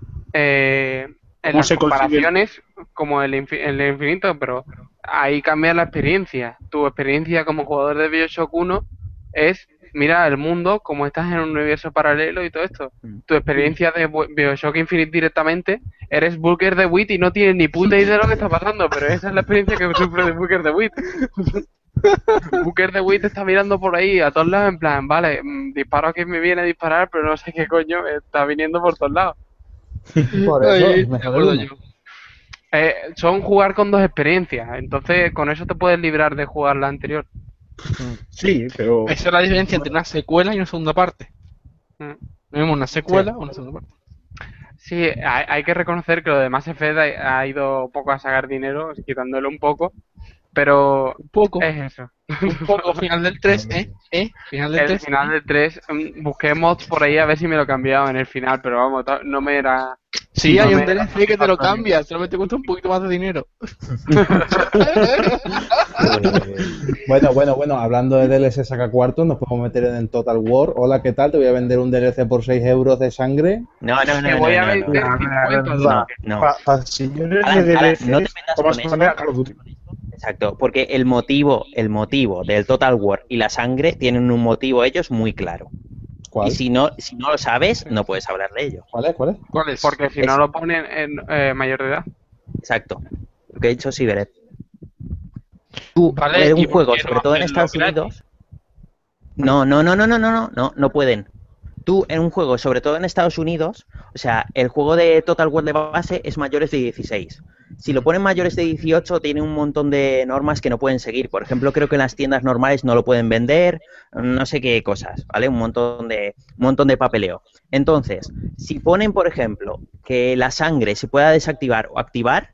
en ¿Cómo las se consigue? comparaciones como el infinito, pero ahí cambia la experiencia. Tu experiencia como jugador de Bioshock 1 es, mira el mundo, como estás en un universo paralelo y todo esto. Tu experiencia de Bioshock Infinite directamente, eres Booker DeWitt y no tienes ni puta idea de lo que está pasando, pero esa es la experiencia que sufre de Booker DeWitt. Booker DeWitt está mirando por ahí a todos lados en plan, vale, disparo a quien me viene a disparar, pero no sé qué coño está viniendo por todos lados. Por eso Ay, es de mejor acuerdo uno. yo. Son jugar con dos experiencias, entonces con eso te puedes librar de jugar la anterior. Sí, pero. Esa es la diferencia entre una secuela y una segunda parte. Mm. Lo mismo una secuela o una segunda parte. Sí, hay que reconocer que lo de Mass Effect ha ido poco a sacar dinero, quitándolo un poco, Pero Un poco, es eso. un poco. Final del 3, Final del El 3. final del 3, busqué mods por ahí a ver si me lo cambiaba en el final, pero vamos, no me era... Sí, no hay un me era DLC que te lo satisfactorio. cambia, solamente cuesta un poquito más de dinero. Bueno, hablando de DLC saca cuartos, nos podemos meter en el Total War. Hola, ¿qué tal? Te voy a vender un DLC por 6 euros de sangre. No, no, Te no, voy no, a no, vender no. 50 No, dólares. no. Para señores Alan, de Alan, DLC, no te metas vamos con a poner eso. a Call of Duty. Exacto, porque el motivo del Total War y la sangre tienen un motivo ellos muy claro. ¿Cuál? Y si no lo sabes, no puedes hablar de ello. ¿Cuál es? ¿Cuál es? ¿Cuál es? Porque si Es- no lo ponen en mayor de edad. Exacto. Lo que he dicho Siberet. Tú, Vale, en ¿y un por juego, qué no sobre todo en hacerlo Estados gratis? Unidos. No pueden. Tú, en un juego, sobre todo en Estados Unidos, o sea, el juego de Total War de base es mayores de 16. Si lo ponen mayores de 18, tiene un montón de normas que no pueden seguir. Por ejemplo, creo que en las tiendas normales no lo pueden vender, no sé qué cosas, ¿vale? Un montón de papeleo. Entonces, si ponen, por ejemplo, que la sangre se pueda desactivar o activar,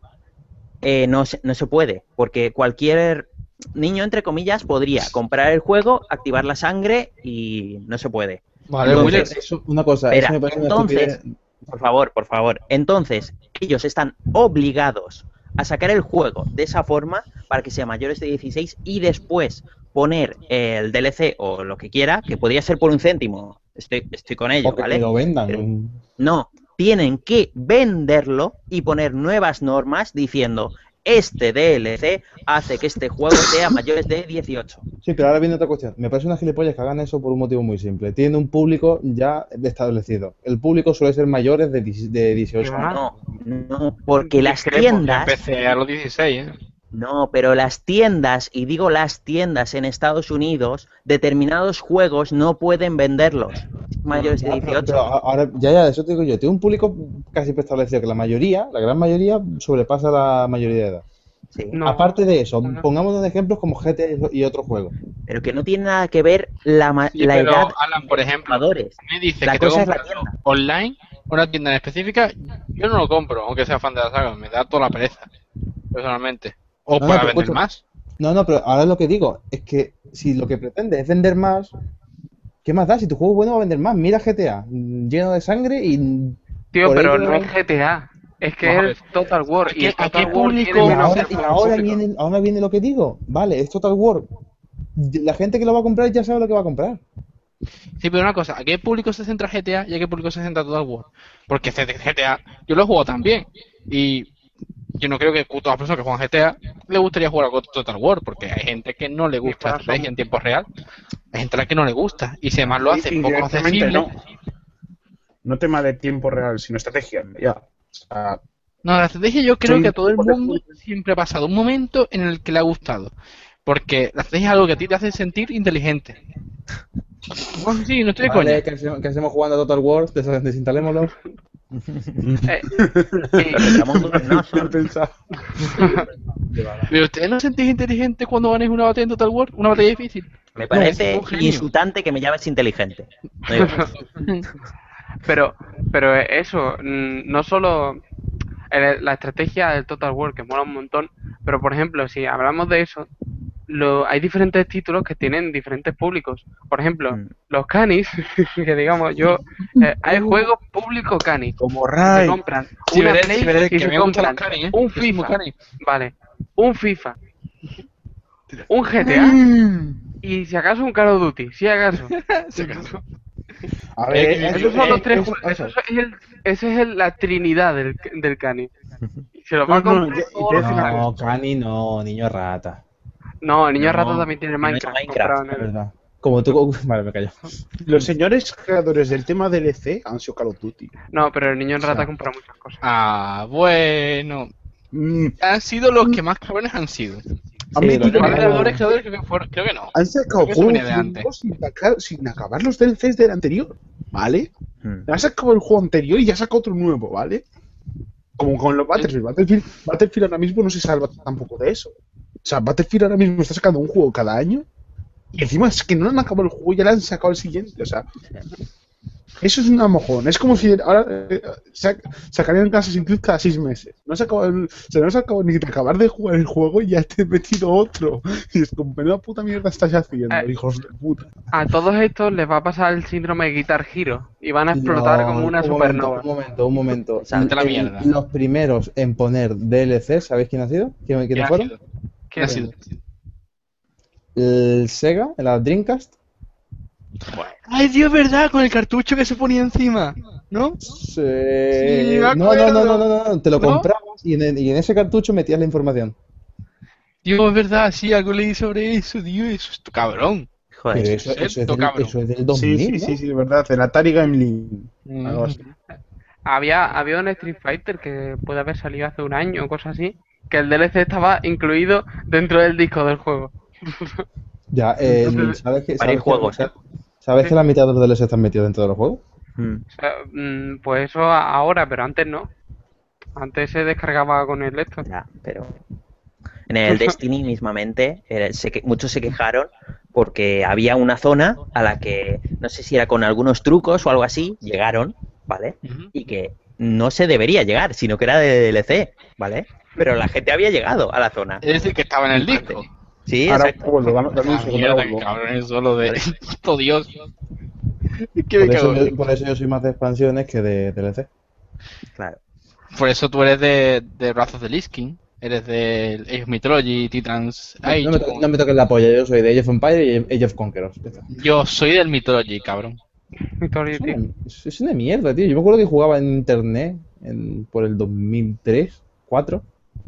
no se puede, porque cualquier niño, entre comillas, podría comprar el juego, activar la sangre y no se puede. Vale, Entonces, Willer, Eso, una cosa, Espera, eso me parece una entonces, estupidez. por favor. Entonces, ellos están obligados a sacar el juego de esa forma para que sea mayores de 16 y después poner el DLC o lo que quiera, que podría ser por un céntimo. Estoy con ello, O que ¿vale? lo vendan. Pero no, tienen que venderlo y poner nuevas normas diciendo este DLC hace que este juego sea mayores de 18. Sí, pero ahora viene otra cuestión. Me parece una gilipollas que hagan eso por un motivo muy simple. Tienen un público ya establecido. El público suele ser mayores de 18 ¿Qué va? años. No, porque las Discrepo, yo tiendas... empecé a los 16, No, pero las tiendas, y digo las tiendas en Estados Unidos, determinados juegos no pueden venderlos mayores de Ya, pero 18. ahora, ya, eso te digo yo. Tiene un público casi preestablecido que la gran mayoría, sobrepasa la mayoría de edad. Sí. No. Aparte de eso, No. pongámonos de ejemplos como GTA y otros juegos. Pero que no tiene nada que ver la Sí, la pero, edad Alan, por de los ejemplo, jugadores. me dice La que te cosa es la compras tienda. online una tienda en específica, yo no lo compro, aunque sea fan de la saga, me da toda la pereza, personalmente. O No, para pero vender escucha, más. No, pero ahora lo que digo es que si lo que pretende es vender más, ¿qué más da? Si tu juego es bueno va a vender más. Mira GTA, lleno de sangre y Tío, por pero ello- no es GTA. Es que Vamos a es Total War. Y el ¿A qué Total War público- tiene Y menos ahora, público. ahora viene lo que digo. Vale, es Total War. La gente que lo va a comprar ya sabe lo que va a comprar. Sí, pero una cosa, ¿a qué público se centra GTA y a qué público se centra Total War? Porque GTA, yo lo he jugado también. Y yo no creo que todas las personas que juegan GTA le gustaría jugar a Total War, porque hay gente que no le gusta la estrategia en tiempo real. Hay gente a la que no le gusta. Y si además lo hace poco Indirectamente accesible. no. No tema de tiempo real, sino estrategia. Ya. O sea, No, la estrategia yo creo Soy que a todo el un poco mundo siempre ha pasado un momento en el que le ha gustado. Porque la estrategia es algo que a ti te hace sentir inteligente. Bueno, sí, no estoy de Vale, coña. ¿qué hacemos jugando a Total War? Desinstalémoslo. mal pensado. Pero ustedes no sentís inteligente cuando ganéis una batalla en Total War, una batalla difícil. Me parece un genio. insultante que me llames inteligente. No digo más. Pero eso, no solo la estrategia del Total War, que mola un montón, pero por ejemplo, si hablamos de eso, hay diferentes títulos que tienen diferentes públicos. Por ejemplo, los canis, que digamos yo, hay juegos público cani. Como Se Ray. compran Sí, una veré, Play veré, y que se me gustan los compran canis, un Yo soy muy FIFA, cani. vale, un FIFA, un GTA y si acaso un Call of Duty, si acaso. A ver, Esos son los tres eso- juegos. Esa es la trinidad del cani. Se los va a No, no, comprar y todos te los decir una fans. No, Cani no, niño rata. No, el niño No, rata también tiene no es Minecraft. Minecraft, comprado en Es el- verdad. Como tú. Vale, me callo. Los señores creadores del tema DLC han sido Call of Duty. No, pero el niño O sea, rata compra muchas cosas. Ah, bueno. Han sido los que más cabrones han sido. Han Sí, metido- lo- Creadores creo que no. han sacado Creo que eso juegos venía de antes. nuevos sin acabar los DLCs del anterior, ¿vale? Hmm. Han sacado el juego anterior y ya saca otro nuevo, ¿vale? Como con los Battlefield. Battlefield ahora mismo no se salva tampoco de eso. O sea, Battlefield ahora mismo está sacando un juego cada año y encima es que no han acabado el juego y ya le han sacado el siguiente. O sea, Eso es una mojón. Es como si ahora sacarían Assassin's Creed cada 6 meses. No se acabó no se acabó ni de acabar de jugar el juego y ya te he metido otro. Y es como, menuda puta mierda estás haciendo, hijos de puta. A todos estos les va a pasar el síndrome de Guitar Hero y van a explotar como una supernova. Un momento. Salte la mierda. Los primeros en poner DLC, ¿sabéis quién ha sido? ¿Quiénes fueron? ¿Quién ha sido? El Sega, la Dreamcast. Ay, Dios, ¿verdad? Con el cartucho que se ponía encima, ¿no? Sí, me no, acuerdo. te lo ¿No? comprabas y en ese cartucho metías la información. Dios, es verdad, sí, algo leí sobre eso, Dios, eso es tu cabrón. Joder, Pero eso es del 2000, Sí, ¿no? sí, de verdad. El Atari Game Link. Algo así. Había un Street Fighter que puede haber salido hace un año o cosas así, que el DLC estaba incluido dentro del disco del juego. Ya, Entonces, ¿sabes juegos, ¿eh? ¿Sabes que la mitad de los DLC están metidos dentro de los juegos? Mm. O sea, pues eso ahora, pero antes no. Antes se descargaba con el esto. Ya, pero en el Destiny mismamente muchos se quejaron porque había una zona a la que, no sé si era con algunos trucos o algo así, llegaron, ¿vale? Y que no se debería llegar, sino que era de DLC, ¿vale? Pero la gente había llegado a la zona. Es decir, que estaba en el disco. Sí, Ahora exacto. vuelvo, dame un Ah, segundo. mierda, ahora que vuelvo. cabrón es solo de... ¡Oh, Dios! ¿Qué me cago? Por eso yo soy más de expansiones que de DLC. Claro. Por eso tú eres de Wrath of the Lich King, eres de Age of Mythology, Titans Age. No me toques la polla, yo soy de Age of Empires y Age of Conquerors. Ya está. Yo soy del Mythology, cabrón. Es una mierda, tío. Yo me acuerdo que jugaba en internet por el 2003, 2004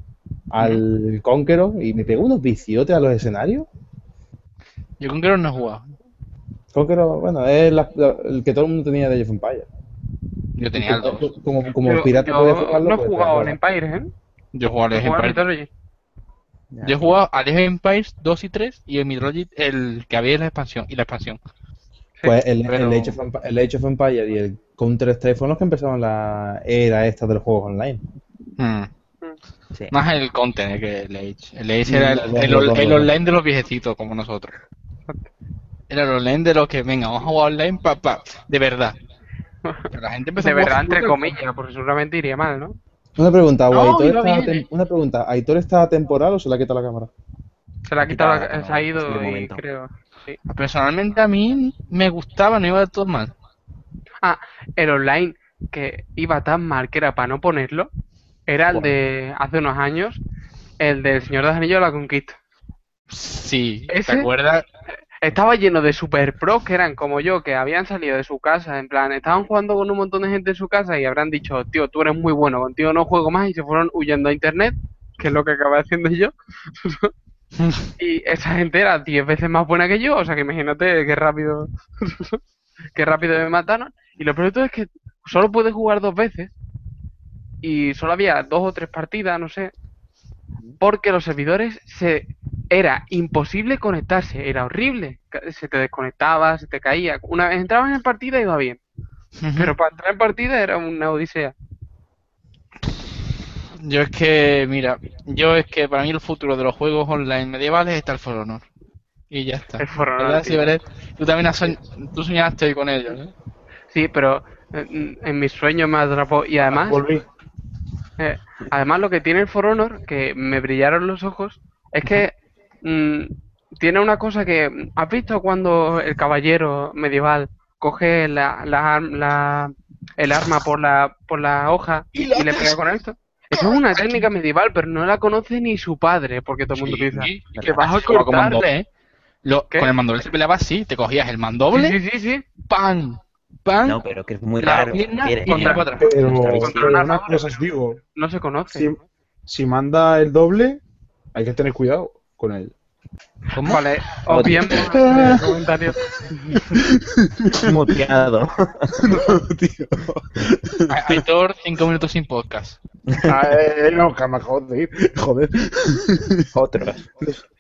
al Conqueror y me pegó unos viciotes a los escenarios. Yo con Conqueror no he jugado. Conqueror, bueno, es el que todo el mundo tenía de Age of Empires. Yo tenía el 2. Como pirata podía jugarlo. no he pues, jugado te en Empires, ¿eh? Yo he jugado al He Age jugado of en Empires. Mythology. Yo he jugado al Age of Empires 2 y 3 y el Mythology, el que había en la expansión. Y la expansión. Pues pero- el Age of Empires y el Counter-Strike fueron los que empezaron la era esta de los juegos online. Sí. Más el content que el Age. El Age era el No. online de los viejecitos como nosotros. Era el online de los que, venga, vamos a jugar online, de verdad. Pero la gente empezó De a jugar verdad, entre fútbol. comillas, porque seguramente iría mal, ¿no? Una pregunta, No, iba ¿Aitor bien, una pregunta, ¿Aitor está temporal o se le ha quitado la cámara? Se la ha quitado, quitado la cámara, se ha ido sí, de y momento. creo. Sí. Personalmente a mí me gustaba, no iba de todo mal. Ah, el online que iba tan mal que era para no ponerlo, era el de hace unos años, el del Señor de los Anillos de la Conquista. Sí, ¿Ese? ¿te acuerdas? Estaba lleno de super pros que eran como yo, que habían salido de su casa, en plan, estaban jugando con un montón de gente en su casa y habrán dicho, tío, tú eres muy bueno, contigo no juego más, y se fueron huyendo a internet, que es lo que acabé haciendo yo. Y esa gente era 10 veces más buena que yo, o sea que imagínate qué rápido, qué rápido me mataron. Y lo peor de todo es que solo puedes jugar 2 veces y solo había 2 o 3 partidas, no sé, porque los servidores era imposible conectarse, era horrible, se te desconectaba, se te caía. Una vez entrabas en partida iba bien, pero para entrar en partida era una odisea. Yo es que para mí el futuro de los juegos online medievales está el For Honor. Y ya está. El For Honor, ¿Verdad, tío. Siberet? Tú también tú soñaste con ellos, ¿eh? Sí, pero en mis sueños me atrapó y además... Volví. Además, lo que tiene el For Honor, que me brillaron los ojos, es que tiene una cosa que... ¿Has visto cuando el caballero medieval coge el arma por la hoja y le pega con esto? Eso es una técnica medieval, pero no la conoce ni su padre, porque todo el mundo piensa que vas a Como con cortar... mandoble, ¿eh? ¿Qué? Con el mandoble se peleaba así, te cogías el mandoble, Sí. ¡pam! ¡pam! No, pero que es muy la raro. pierna ¿Qué quieres? contra Mira, atrás. Pero Contra una una armadura. cosa os digo, No se conoce. si manda el doble, hay que tener cuidado con él. ¿Cómo? Vale, obviemos el comentario. muteado. No, tío. Aitor, 5 minutos sin podcast. No, que me acabo de ir. Joder. Otros.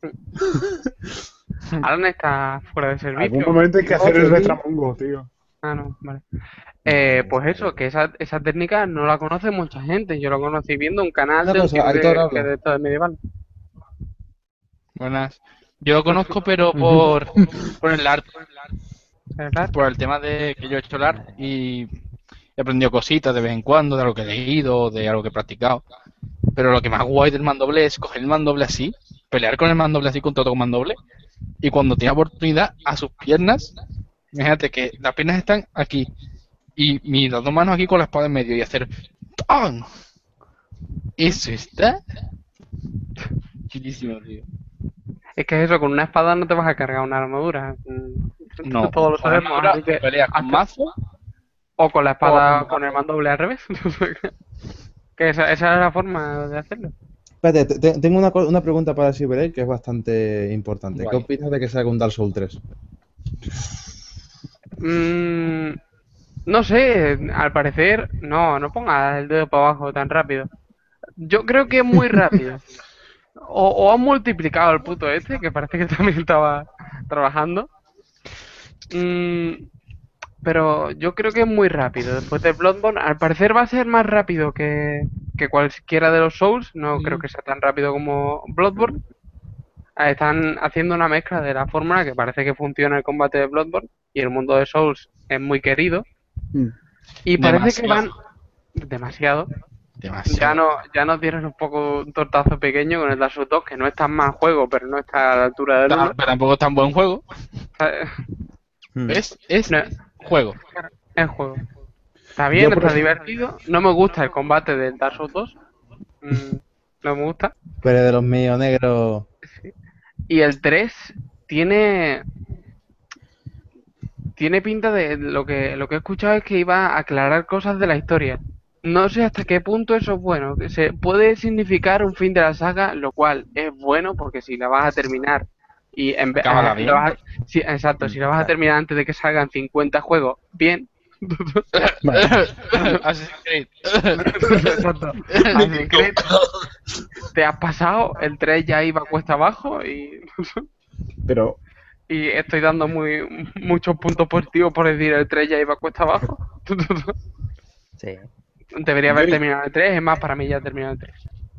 Alan está fuera de En servicio. algún momento hay que hacer el retramongo, tío. Ah, no, vale. Pues eso, que esa técnica no la conoce mucha gente. Yo la conocí viendo un canal Una de un cosa, tío Aitor, habla. que de esto de medieval. Buenas. Yo lo conozco, pero por el arte. ¿verdad? Por el tema de que yo he hecho el art y he aprendido cositas de vez en cuando, de algo que he leído, de algo que he practicado. Pero lo que más guay del mandoble es coger el mandoble así, pelear con el mandoble así contra otro mandoble, y cuando tiene oportunidad, a sus piernas, imagínate que las piernas están aquí, y las dos manos aquí con la espada en medio, y hacer ¡tan! Eso está chulísimo, tío. Es que eso, con una espada no te vas a cargar una armadura. No, Todos lo sabemos, ahora así que... peleas con mazo. O con la espada, con el mandoble al revés. Que esa es la forma de hacerlo. Espérate, tengo una pregunta para Cyberel que es bastante importante. ¿Qué Vale. opinas de que salga un Dark Souls 3? No sé, al parecer, no ponga el dedo para abajo tan rápido. Yo creo que es muy rápido. O han multiplicado el puto este, que parece que también estaba trabajando. Pero yo creo que es muy rápido. Después de Bloodborne, al parecer va a ser más rápido que cualquiera de los Souls. No creo que sea tan rápido como Bloodborne. Están haciendo una mezcla de la fórmula que parece que funciona el combate de Bloodborne y el mundo de Souls es muy querido. Y parece que van demasiado. Ya nos dieron un poco un tortazo pequeño con el Dark Souls 2, que no es tan mal juego, pero no está a la altura del 1. Pero tampoco es tan buen juego. Es No, juego. es juego. Está bien, Yo, por está ejemplo- divertido. No me gusta el combate del Dark Souls 2. No me gusta. Pero de los míos negros. Y el 3 tiene pinta de lo que he escuchado es que iba a aclarar cosas de la historia. No sé hasta qué punto eso es bueno. Que se puede significar un fin de la saga, lo cual es bueno porque si la vas a terminar y en vez Acábala bien. sí, exacto, si la vas a terminar antes de que salgan 50 juegos, bien. Assassin's Creed. Exacto. Assassin's Creed, te has pasado, el 3 ya iba cuesta abajo Pero y estoy dando muchos puntos positivos por decir el 3 ya iba cuesta abajo. Sí. Debería haber terminado el 3, es más, para mí ya ha terminado el 3.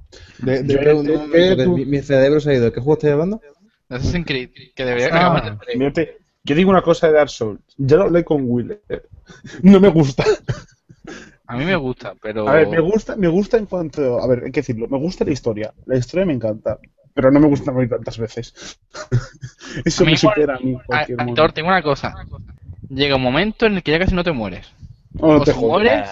Mi cerebro se ha ido. ¿De qué juego estoy hablando? Assassin's Creed, que debería acabar el tres. mírate, yo digo una cosa de Dark Souls. Ya lo hablé con Will. No me gusta. A mí me gusta, pero... A ver, me gusta en cuanto... A ver, hay que decirlo. Me gusta la historia. La historia me encanta. Pero no me gusta morir tantas veces. Eso A mí me igual- supera a mí. en cualquier Aitor, momento. tengo una cosa. Llega un momento en el que ya casi no te mueres. No, no O te si jodas. mueres,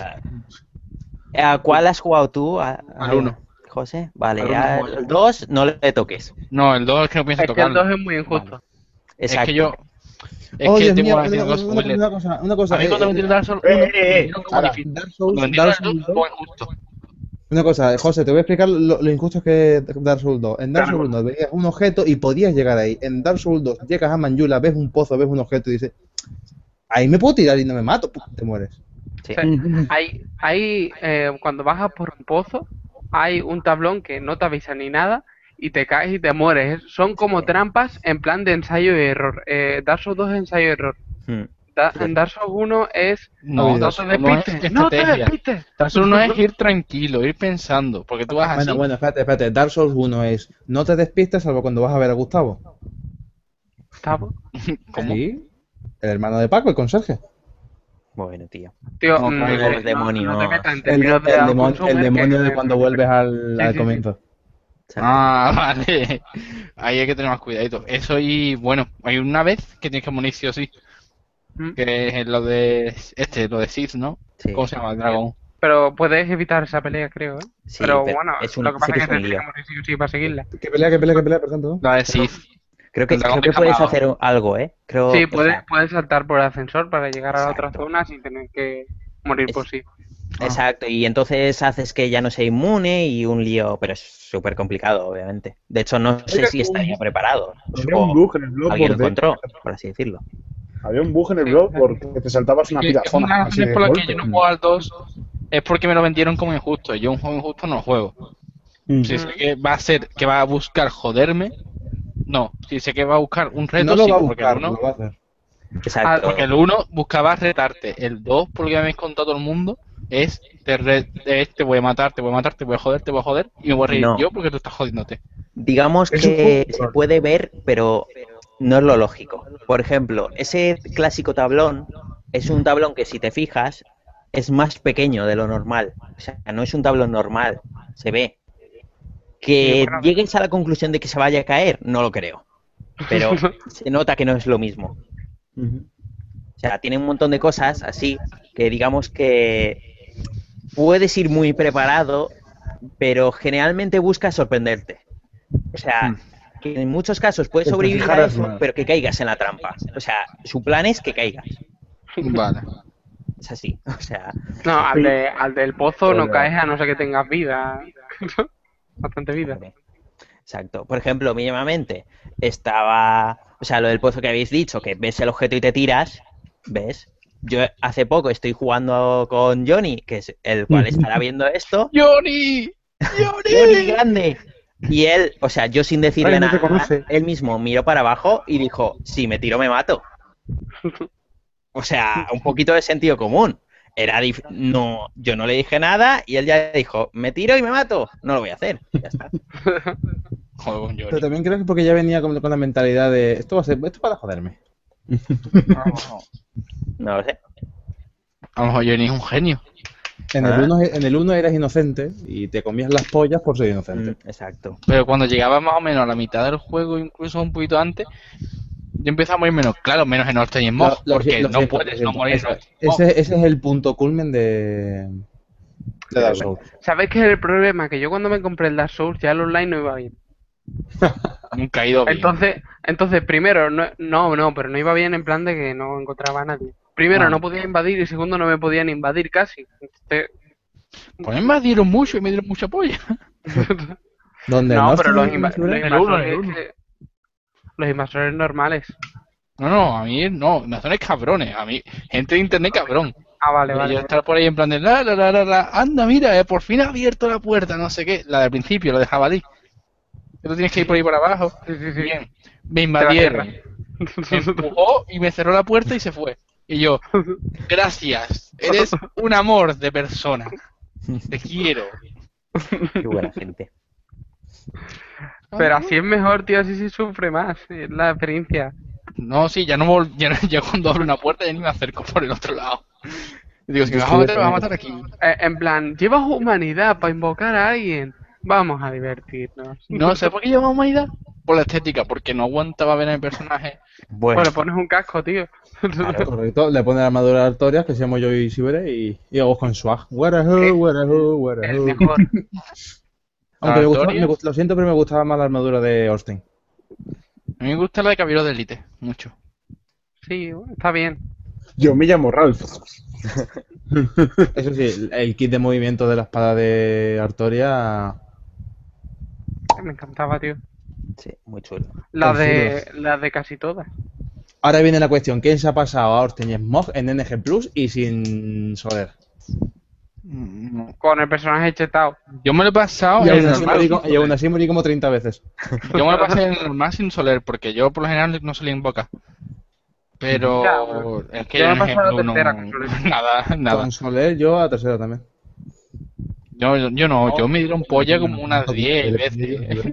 ¿A cuál has jugado tú? Al uno. José, vale, Al uno juego yo. al 2 no le toques. no, el 2 es que no pienso Es que el tocarlo. 2 es muy injusto. Exacto. Es que yo... Es Oh, que Dios tengo mío, haciendo dos spoilers. una cosa. A mí cuando me metieron Dark Souls 1, me metieron como ahora, difícil. Dark Cuando Souls, me metieron Dark el 2, Souls como injusto. Una cosa, José, te voy a explicar lo injusto que es Dark Souls 2. En Dark Claro. Souls 1 veías un objeto y podías llegar ahí. En Dark Souls 2 llegas a Manjula, ves un pozo, ves un objeto y dices, ahí me puedo tirar y no me mato, ¡pum! Te mueres. Sí. Hay cuando bajas por un pozo, hay un tablón que no te avisa ni nada y te caes y te mueres. Son como trampas en plan de ensayo y error. Dark Souls 2 es ensayo y error. Hmm. En Dark Souls 1 es No, no Dark te Souls no es despistes, no te estrategia. despistes. Dark Souls no es ir tranquilo, ir pensando. Porque tú vas así. Bueno, espérate. Dark Souls 1 es no te despistes salvo cuando vas a ver a Gustavo. Gustavo. ¿Cómo? Sí. El hermano de Paco, el conserje. Bueno, tío. Tío, No, el demonio. no te metas en El, términos de el demonio de que- cuando vuelves al sí. comienzo. Ah, vale. Ahí hay que tener más cuidadito. Eso y bueno, hay una vez que tienes que morir sí o sí. Mm. Que es lo de lo de Sith, ¿no? Sí. ¿Cómo se llama? El dragón. Pero puedes evitar esa pelea, creo, ¿eh? Sí, pero pero bueno, es un- lo que pasa sí que es es que un te lío. tenemos sí o sí para seguirla. ¿Qué pelea, por tanto? La de Sith. Creo que El dragón puedes descamado. hacer algo, ¿eh? Creo, Sí, o puedes, sea, puedes saltar por el ascensor para llegar a la otra Exacto. zona sin tener que morir por sí. exacto, y entonces haces que ya no sea inmune y un lío, pero es súper complicado, obviamente. De hecho, no sé si estaría preparado. Había un bug en el blog Alguien lo porque encontró, por así decirlo. había un bug en el blog porque te saltabas una Que pila es una de las así de razones por las que golpe. yo no juego al 2 es porque me lo vendieron como injusto. Y yo un juego injusto no juego. Mm. Si sé que va a ser, que va a buscar joderme, no. Si sé que va a buscar un reto, No lo sí, va a porque buscar, el 1, lo va a hacer. Exacto. porque el 1 buscaba retarte. El 2, por lo que me habéis contado todo el mundo, es te voy a matar, te voy a matar, te voy a joder, y me voy a reír No. yo porque tú estás jodiéndote. Digamos Es un que juego, se puede ver, pero no es lo lógico. Por ejemplo, ese clásico tablón es un tablón que, si te fijas, es más pequeño de lo normal. O sea, no es un tablón normal, se ve. Que bueno, llegues a la conclusión de que se vaya a caer, no lo creo. Pero se nota que no es lo mismo. O sea, tiene un montón de cosas así que digamos que puedes ir muy preparado, pero generalmente busca sorprenderte. O sea, que en muchos casos puedes Que te sobrevivir a fijaras eso, más. pero que caigas en la trampa. O sea, su plan es que caigas. Vale. Es así. O sea, No, al del pozo no Pero- caes a no ser que tengas vida. Bastante vida. exacto. Por ejemplo, mínimamente estaba, o sea, lo del pozo que habéis dicho, que ves el objeto y te tiras, ¿ves? Yo hace poco estoy jugando con Johnny, que es el cual estará viendo esto. ¡Johnny! ¡Johnny grande! Y él, o sea, yo sin decirle Ay, no te nada, conoce. él mismo miró para abajo y dijo, si me tiro me mato. O sea, un poquito de sentido común. No, yo no le dije nada y él ya dijo, me tiro y me mato. No lo voy a hacer. Ya está. Joder, con Pero Johnny. también creo que porque ya venía con la mentalidad de esto es para joderme. No lo sé. A lo mejor Johnny es un genio. En el 1 eras inocente y te comías las pollas por ser inocente. Exacto. Pero cuando llegaba más o menos a la mitad del juego, incluso un poquito antes, yo empezaba a morir menos. Claro, menos en Orten y en Mog, porque Lo no siento, puedes lo no siento. morir. Ese es el punto culmen de Dark Souls. ¿Sabes qué es el problema? Que yo cuando me compré el Dark Souls ya el online no iba bien. Nunca he ido bien. Entonces primero, pero no iba bien en plan de que no encontraba a nadie. Primero, Ah. no podía invadir y segundo, no me podían invadir casi. Entonces, Pues me dieron mucho y me dieron mucha polla. Donde no, no pero está los, el los sobre- el uno, invasores, el uno. los invasores normales. No, a mí no, me hacen cabrones. A mí, gente de internet cabrón. Ah, vale, Yo vale. estar por ahí en plan de anda, mira, por fin ha abierto la puerta, no sé qué. La del principio, la de jabalí. Que tú tienes que ir por ahí por abajo. Sí, sí, sí. Bien, me invadieron. tierra. Me empujó y me cerró la puerta y se fue. Y yo, gracias, eres un amor de persona. Te quiero. Qué buena gente. Pero así es mejor, tío, así se sufre más. Es la experiencia. No, sí, ya cuando abro una puerta ya ni me acerco por el otro lado. Y digo, si me vas a Yo meter, me vas a estoy- matar aquí. En plan, llevas humanidad para invocar a alguien. Vamos a divertirnos. No sé por qué llevamos humanidad. Por la estética, porque no aguantaba ver a mi personaje. Bueno, Pues le pones un casco, tío. Correcto, le pone la armadura de Artorias, que se llama yo y Sibere, y hago con swag. Warahu. El mejor. Aunque Artorias. lo siento, pero me gustaba más la armadura de Orstein. A mí me gusta la de Caballero de Elite, mucho. Sí, está bien. Yo me llamo Ralph. Eso sí, el kit de movimiento de la espada de Artoria. Me encantaba, tío. sí, muy chulo. Las de casi todas. Ahora viene la cuestión: ¿quién se ha pasado a Orstein y Smog en NG Plus y sin Soler? Con el personaje chetado. Yo me lo he pasado Y en aún el así normal. morí, y aún así morí como 30 veces. Yo me lo pasé en el normal sin soler, porque yo por lo general no solía invocar. Pero Ya, bueno. es que Yo me en he pasado ejemplo la tercera con soler. nada. Con Soler yo a tercera también. Yo no, yo me dieron polla como unas 10 veces.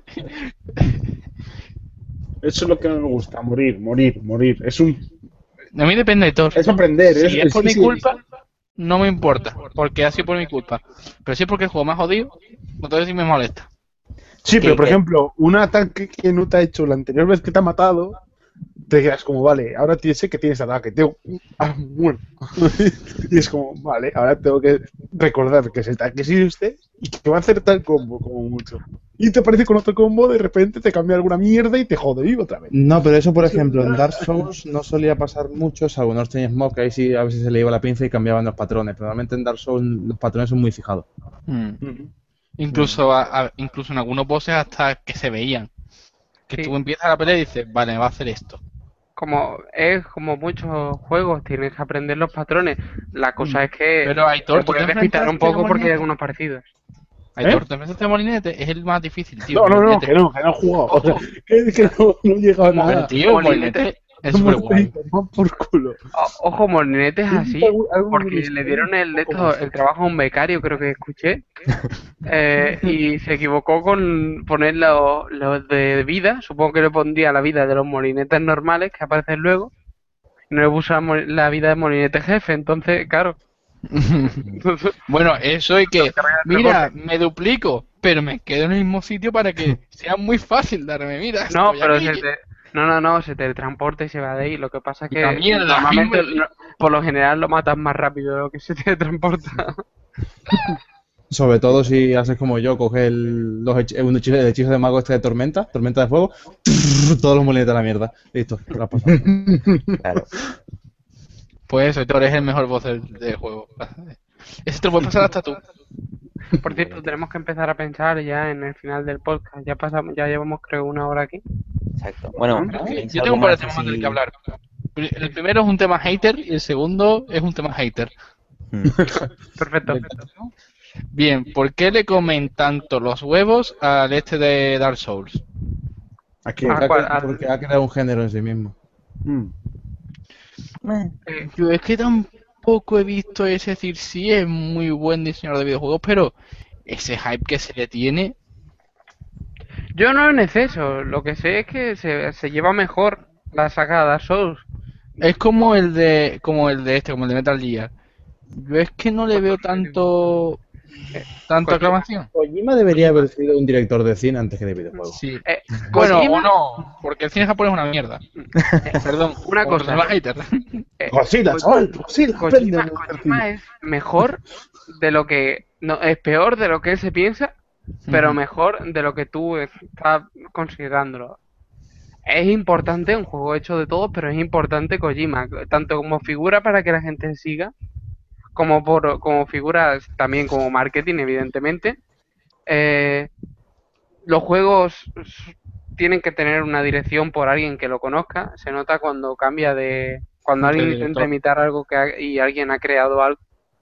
Eso es lo que no me gusta, morir. Es A mí depende de todo. es aprender. Si es por sí, mi sí. culpa, no me importa, porque ha sido por mi culpa. Pero si es porque el juego me ha jodido, entonces sí me molesta. Sí, pero por ¿Qué? ejemplo, un ataque que no te ha hecho la anterior vez que te ha matado, te quedas como, vale, ahora sé que tienes ataque, tengo... bueno. Y es como, vale, ahora tengo que recordar que ese ataque existe y que va a hacer tal combo, como mucho. Y te aparece con otro combo, de repente te cambia alguna mierda y te jode y otra vez. No, pero eso, por ejemplo, en Dark Souls no solía pasar mucho, salvo en Orstein y Smog, que ahí sí a veces se le iba la pinza y cambiaban los patrones. Pero normalmente en Dark Souls los patrones son muy fijados. Incluso incluso en algunos bosses hasta que se veían. Que Sí. tú empiezas la pelea y dices, vale, me va a hacer esto. Como muchos juegos, tienes que aprender los patrones. La cosa es que Pero Aitor, te ¿tú te puedes despistar un enfrentaste a poco porque hay Molinete? algunos parecidos. Aitor, ¿te enfrentaste a Molinete? Es el más difícil, tío. No, Molinete. que no he jugado. O sea, que no he llegado a Pero, nada. tío, Molinete. Molinete Es súper guay. Por culo. Ojo, Molinetes así, Algo porque muy le dieron un poco más. el trabajo a un becario, creo que escuché, y se equivocó con poner los de vida, supongo que le pondría la vida de los molinetes normales que aparecen luego, y no le puso la vida de molinete jefe, entonces, claro. Bueno, eso y que, mira, me duplico, pero me quedo en el mismo sitio para que sea muy fácil darme, mira, No, estoy pero aquí. no, se teletransporta y se va de ahí. Lo que pasa es que La mierda, normalmente, a mí me- por lo general, lo matas más rápido de lo que se teletransporta. Sobre todo si haces como yo, coges el hechizo de mago este de tormenta de fuego, todos los molinetes a la mierda. Listo, lo has pasado. Claro. Pues eso, Héctor, es el mejor boss del juego. Ese te lo puede pasar hasta tú. Por cierto, tenemos que empezar a pensar ya en el final del podcast. Ya llevamos creo 1 hora aquí. Exacto. Bueno, Yo tengo un par de temas más del que hablar. El primero es un tema hater y el segundo es un tema hater. Perfecto. Bien, ¿por qué le comen tanto los huevos al este de Dark Souls? Aquí. Porque ha creado un género en sí mismo. Yo es que tampoco he visto ese, decir, sí es muy buen diseñador de videojuegos, pero ese hype que se le tiene, Yo no en exceso. Lo que sé es que se lleva mejor la saga de Dark Souls. es como el de Metal Gear. Yo es que no le veo tanta aclamación. Kojima debería haber sido un director de cine antes que de videojuegos. Sí. Eh, Bueno, Kojima- o no, porque el cine japonés es una mierda. Perdón, Una como cosa. persona hater. Godzilla, chaval, Godzilla, aprende a buscar Kojima cine. es mejor de lo que... No, es peor de lo que él se piensa, pero Ujú. mejor de lo que tú estás considerándolo. Es importante, un juego hecho de todos, pero es importante Kojima, tanto como figura para que la gente siga, como figura también como marketing, evidentemente. Los juegos tienen que tener una dirección por alguien que lo conozca. Se nota cuando cambia cuando alguien director. intenta imitar algo y alguien ha creado algo.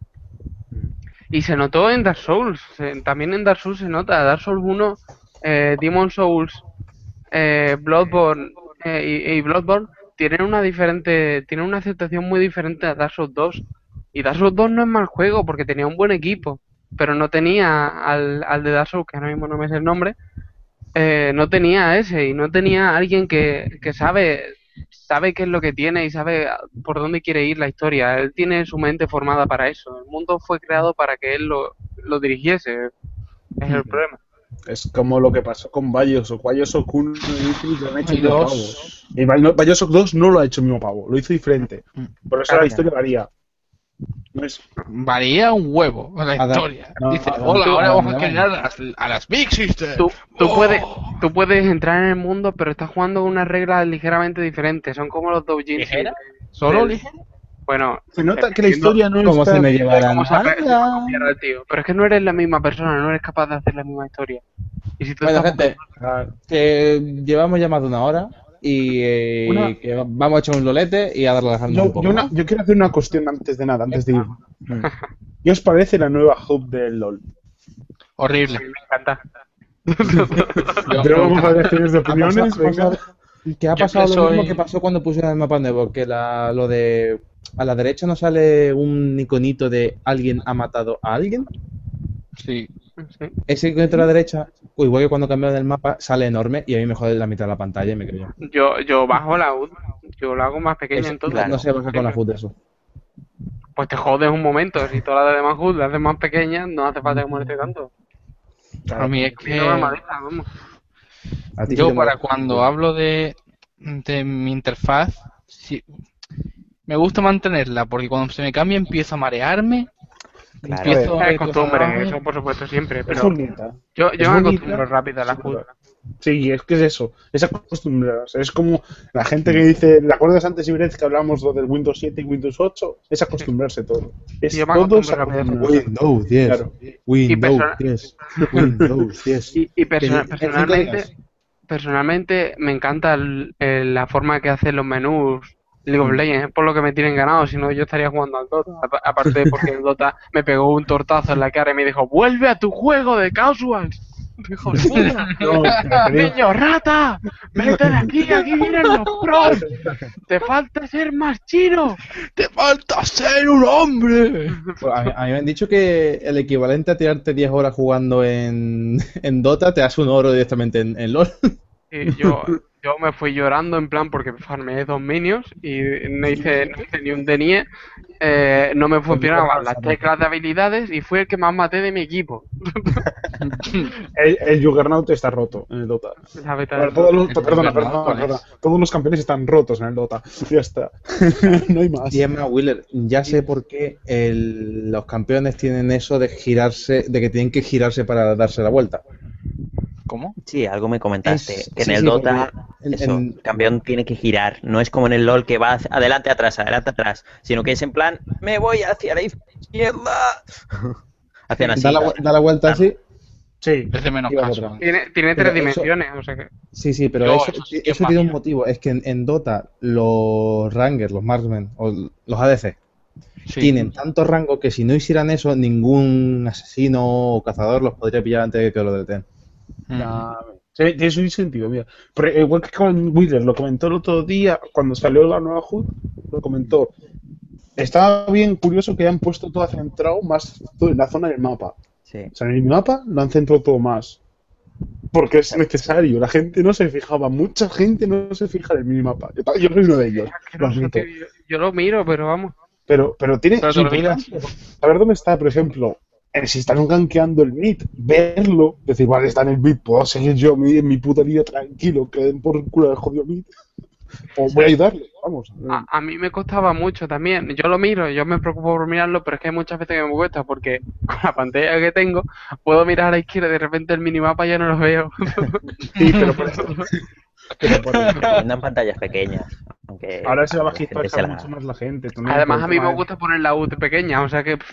Y se notó en Dark Souls. También en Dark Souls se nota. Dark Souls 1, Demon Souls, Bloodborne y Bloodborne tienen una aceptación muy diferente a Dark Souls 2. Y Dark Souls 2 no es mal juego porque tenía un buen equipo, pero no tenía al de Dark Souls, que ahora mismo no me sé el nombre, no tenía a ese y no tenía a alguien que sabe qué es lo que tiene y sabe por dónde quiere ir la historia. Él tiene su mente formada para eso. El mundo fue creado para que él lo dirigiese. Es el problema. Es como lo que pasó con Bioshock. Bioshock 1 y Infinite lo han hecho Y el mismo dos. pavo. Y Bioshock 2 no lo ha hecho el mismo pavo, lo hizo diferente. Por eso la historia varía. No es... Varía un huevo la Adam- historia. no, Dice, Adam- hola, ahora vamos a Adam- crear a las Big Sisters. Tú Oh. puedes entrar en el mundo, pero estás jugando con unas reglas ligeramente diferentes. Son como los doujins. ¿Ligera? ¿Solo del- ligera? Bueno, Se nota que la entiendo historia no ¿Cómo está... se me llevarán? cómo se copiar al tío. Pero es que no eres la misma persona, no eres capaz de hacer la misma historia. Y si tú Bueno, estás gente, que llevamos ya más de 1 hora y Una- que vamos a echar un lolete y a darle la un poco. yo quiero hacer una cuestión antes de nada, antes de ir. Mm. ¿Qué os parece la nueva hub del LoL? Horrible. me encanta. Pero vamos a decir de opiniones, Ha pasado- venga. Que ha Yo pasado que lo mismo soy- que pasó cuando pusieron el mapa nuevo, que lo de a la derecha no sale un iconito de alguien ha matado a alguien. Sí. Sí. Ese iconito a la derecha, igual que cuando cambiaron el mapa, sale enorme y a mí me jode la mitad de la pantalla y me creo Yo bajo la HUD, yo la hago más pequeña Eso, entonces. no se baja con la food eso. Pues te jodes un momento, si todas las demás HUD las haces más pequeñas, no hace falta que moleste tanto. A mí es Y que no me molesta, vamos. A ti sí yo te para molesta. cuando hablo de mi interfaz, sí, me gusta mantenerla porque cuando se me cambia empiezo a marearme. Claro. Empiezo a Es ver cosas costumbre, raras. eso por supuesto siempre, Es pero bonita. yo es me bonita, acostumbro rápido a la sí, HUD. Sí, es que es eso, es acostumbrarse. Es como la gente que dice, ¿te acuerdas antes, Ibrez, que hablamos lo del Windows 7 y Windows 8? Es acostumbrarse todo. Es Yo me todo acostumbro rápido. acostumbrarse. Windows 10. Claro. Windows 10. Windows 10. Y Que en 5 días. personalmente me encanta la forma que hacen los menús League of Legends, es por lo que me tienen ganado, si no yo estaría jugando al Dota. Aparte porque el Dota me pegó un tortazo en la cara y me dijo, vuelve a tu juego de casuals. ¡Hijo de puta! No, pero te digo- ¡Niño rata! ¡Vete de aquí! ¡Aquí vienen los pros! ¡Te falta ser más chino! ¡Te falta ser un hombre! Pues a mí me han dicho que el equivalente a tirarte 10 horas jugando en Dota te hace un oro directamente en LoL. Y yo me fui llorando en plan porque farmeé 2 minions y no hice ni un denie. No me funcionaban las teclas de habilidades y fui el que más maté de mi equipo. El Juggernaut está roto en el Dota. La beta Bueno, del todos los, El perdona, Juggernaut, ¿cuál perdona. es? Todos los campeones están rotos en el Dota. Ya está. No hay más. Y es más, Wheeler, ya sé por qué los campeones tienen eso de girarse, de que tienen que girarse para darse la vuelta. ¿Cómo? Sí, algo me comentaste, Es- que en sí, el sí, Dota porque en- eso, en- el campeón tiene que girar, no es como en el LoL que va adelante, atrás, sino que es en plan, me voy hacia la izquierda. Hacían así. Da la vuelta así. Sí. Es de menos Iba por caso. atrás. Tiene Pero 3 eso- dimensiones, o sea que... Sí, sí, pero Yo, eso, eso sí que es eso tiene un magia. motivo. Es que en Dota los Rangers, los Marksmen o los ADC Sí. tienen tanto rango que si no hicieran eso, ningún asesino o cazador los podría pillar antes de que lo deten. Mm. Sí, tiene su sentido, mira. Pero igual que con Wheeler, lo comentó el otro día, cuando salió la nueva HUD, lo comentó. Estaba bien curioso que hayan puesto todo centrado más en la zona del mapa. Sí. O sea, en el mapa lo han centrado todo más. Porque es necesario. La gente no se fijaba. Mucha gente no se fija en el minimapa. Yo soy uno de ellos. Lo Asqueroso, admito. tío. Yo lo miro, pero vamos. Pero tiene Pero su te lo miras. importancia. Saber dónde está, por ejemplo, si están gankeando el mid, verlo, decir, vale, está en el mid, puedo seguir yo mi puta vida tranquilo, que den por el culo del jodido mid. O voy a ayudarle, vamos. A mí me costaba mucho también. Yo lo miro, yo me preocupo por mirarlo, pero es que hay muchas veces que me cuesta porque con la pantalla que tengo puedo mirar a la izquierda y de repente el minimapa ya no lo veo. Sí, pero por eso. Pero por eso. Poniendo en pantallas pequeñas. Aunque Ahora se va a la gente bajar se la- mucho más la gente. también Además, por a el mí tema me de- gusta poner la UT pequeña, o sea que...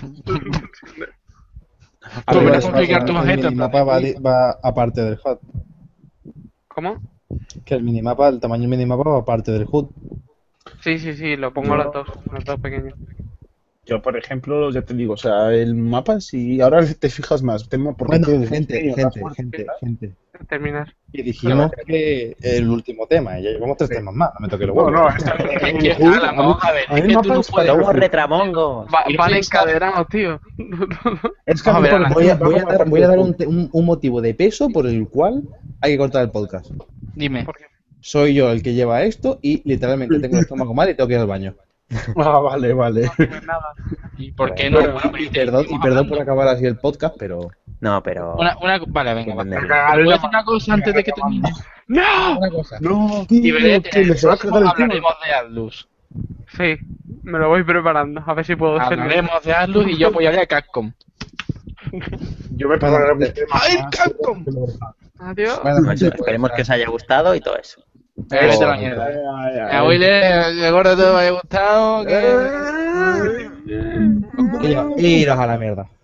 Tú ver, puedes eso configurar pasa, tu el objeto. minimapa va aparte del HUD. ¿Cómo? Que el minimapa, el tamaño del minimapa va aparte del HUD. Sí, lo pongo las dos pequeñas. Yo, por ejemplo, ya te digo, o sea, el mapa, si ahora te fijas más, tema porque Bueno, tienes gente. Terminar. Y dijimos que el último tema, y ya llevamos 3 temas más, no me toque los No, huevos. no, Es que, Alan, vamos a ver, a mí es el que mapa tú no es puedes... para- Somos retramongos. Van encadenados, tío. Es que Vamos a ver, mí, por Voy a ejemplo, dar un motivo de peso por el cual hay que cortar el podcast. Dime. Soy yo el que lleva esto y literalmente tengo el estómago mal y tengo que ir al baño. Ah, vale. Pues nada. ¿Y por qué no? Bueno, Bueno, y perdón por acabar así el podcast, pero No, pero... Vale, venga, va. Entenderlo. ¿Puedo decir una cosa antes de que termine? ¡No! Una cosa. No, Y tío, veré que que en el le se va a próximo cargar el tema. hablaremos de Atlus. Sí, me lo voy preparando. A ver si puedo ser. Hablaremos de Atlus y yo apoyaré a Capcom. Yo me prepararé un Bueno, tema ¡Ay, más, Capcom! pero- Adiós. bueno, Pues eso, esperemos que os haya gustado y todo eso. Vete a la mierda. Ay, ay, A Willy, el gordo te haya gustado. iros a la mierda.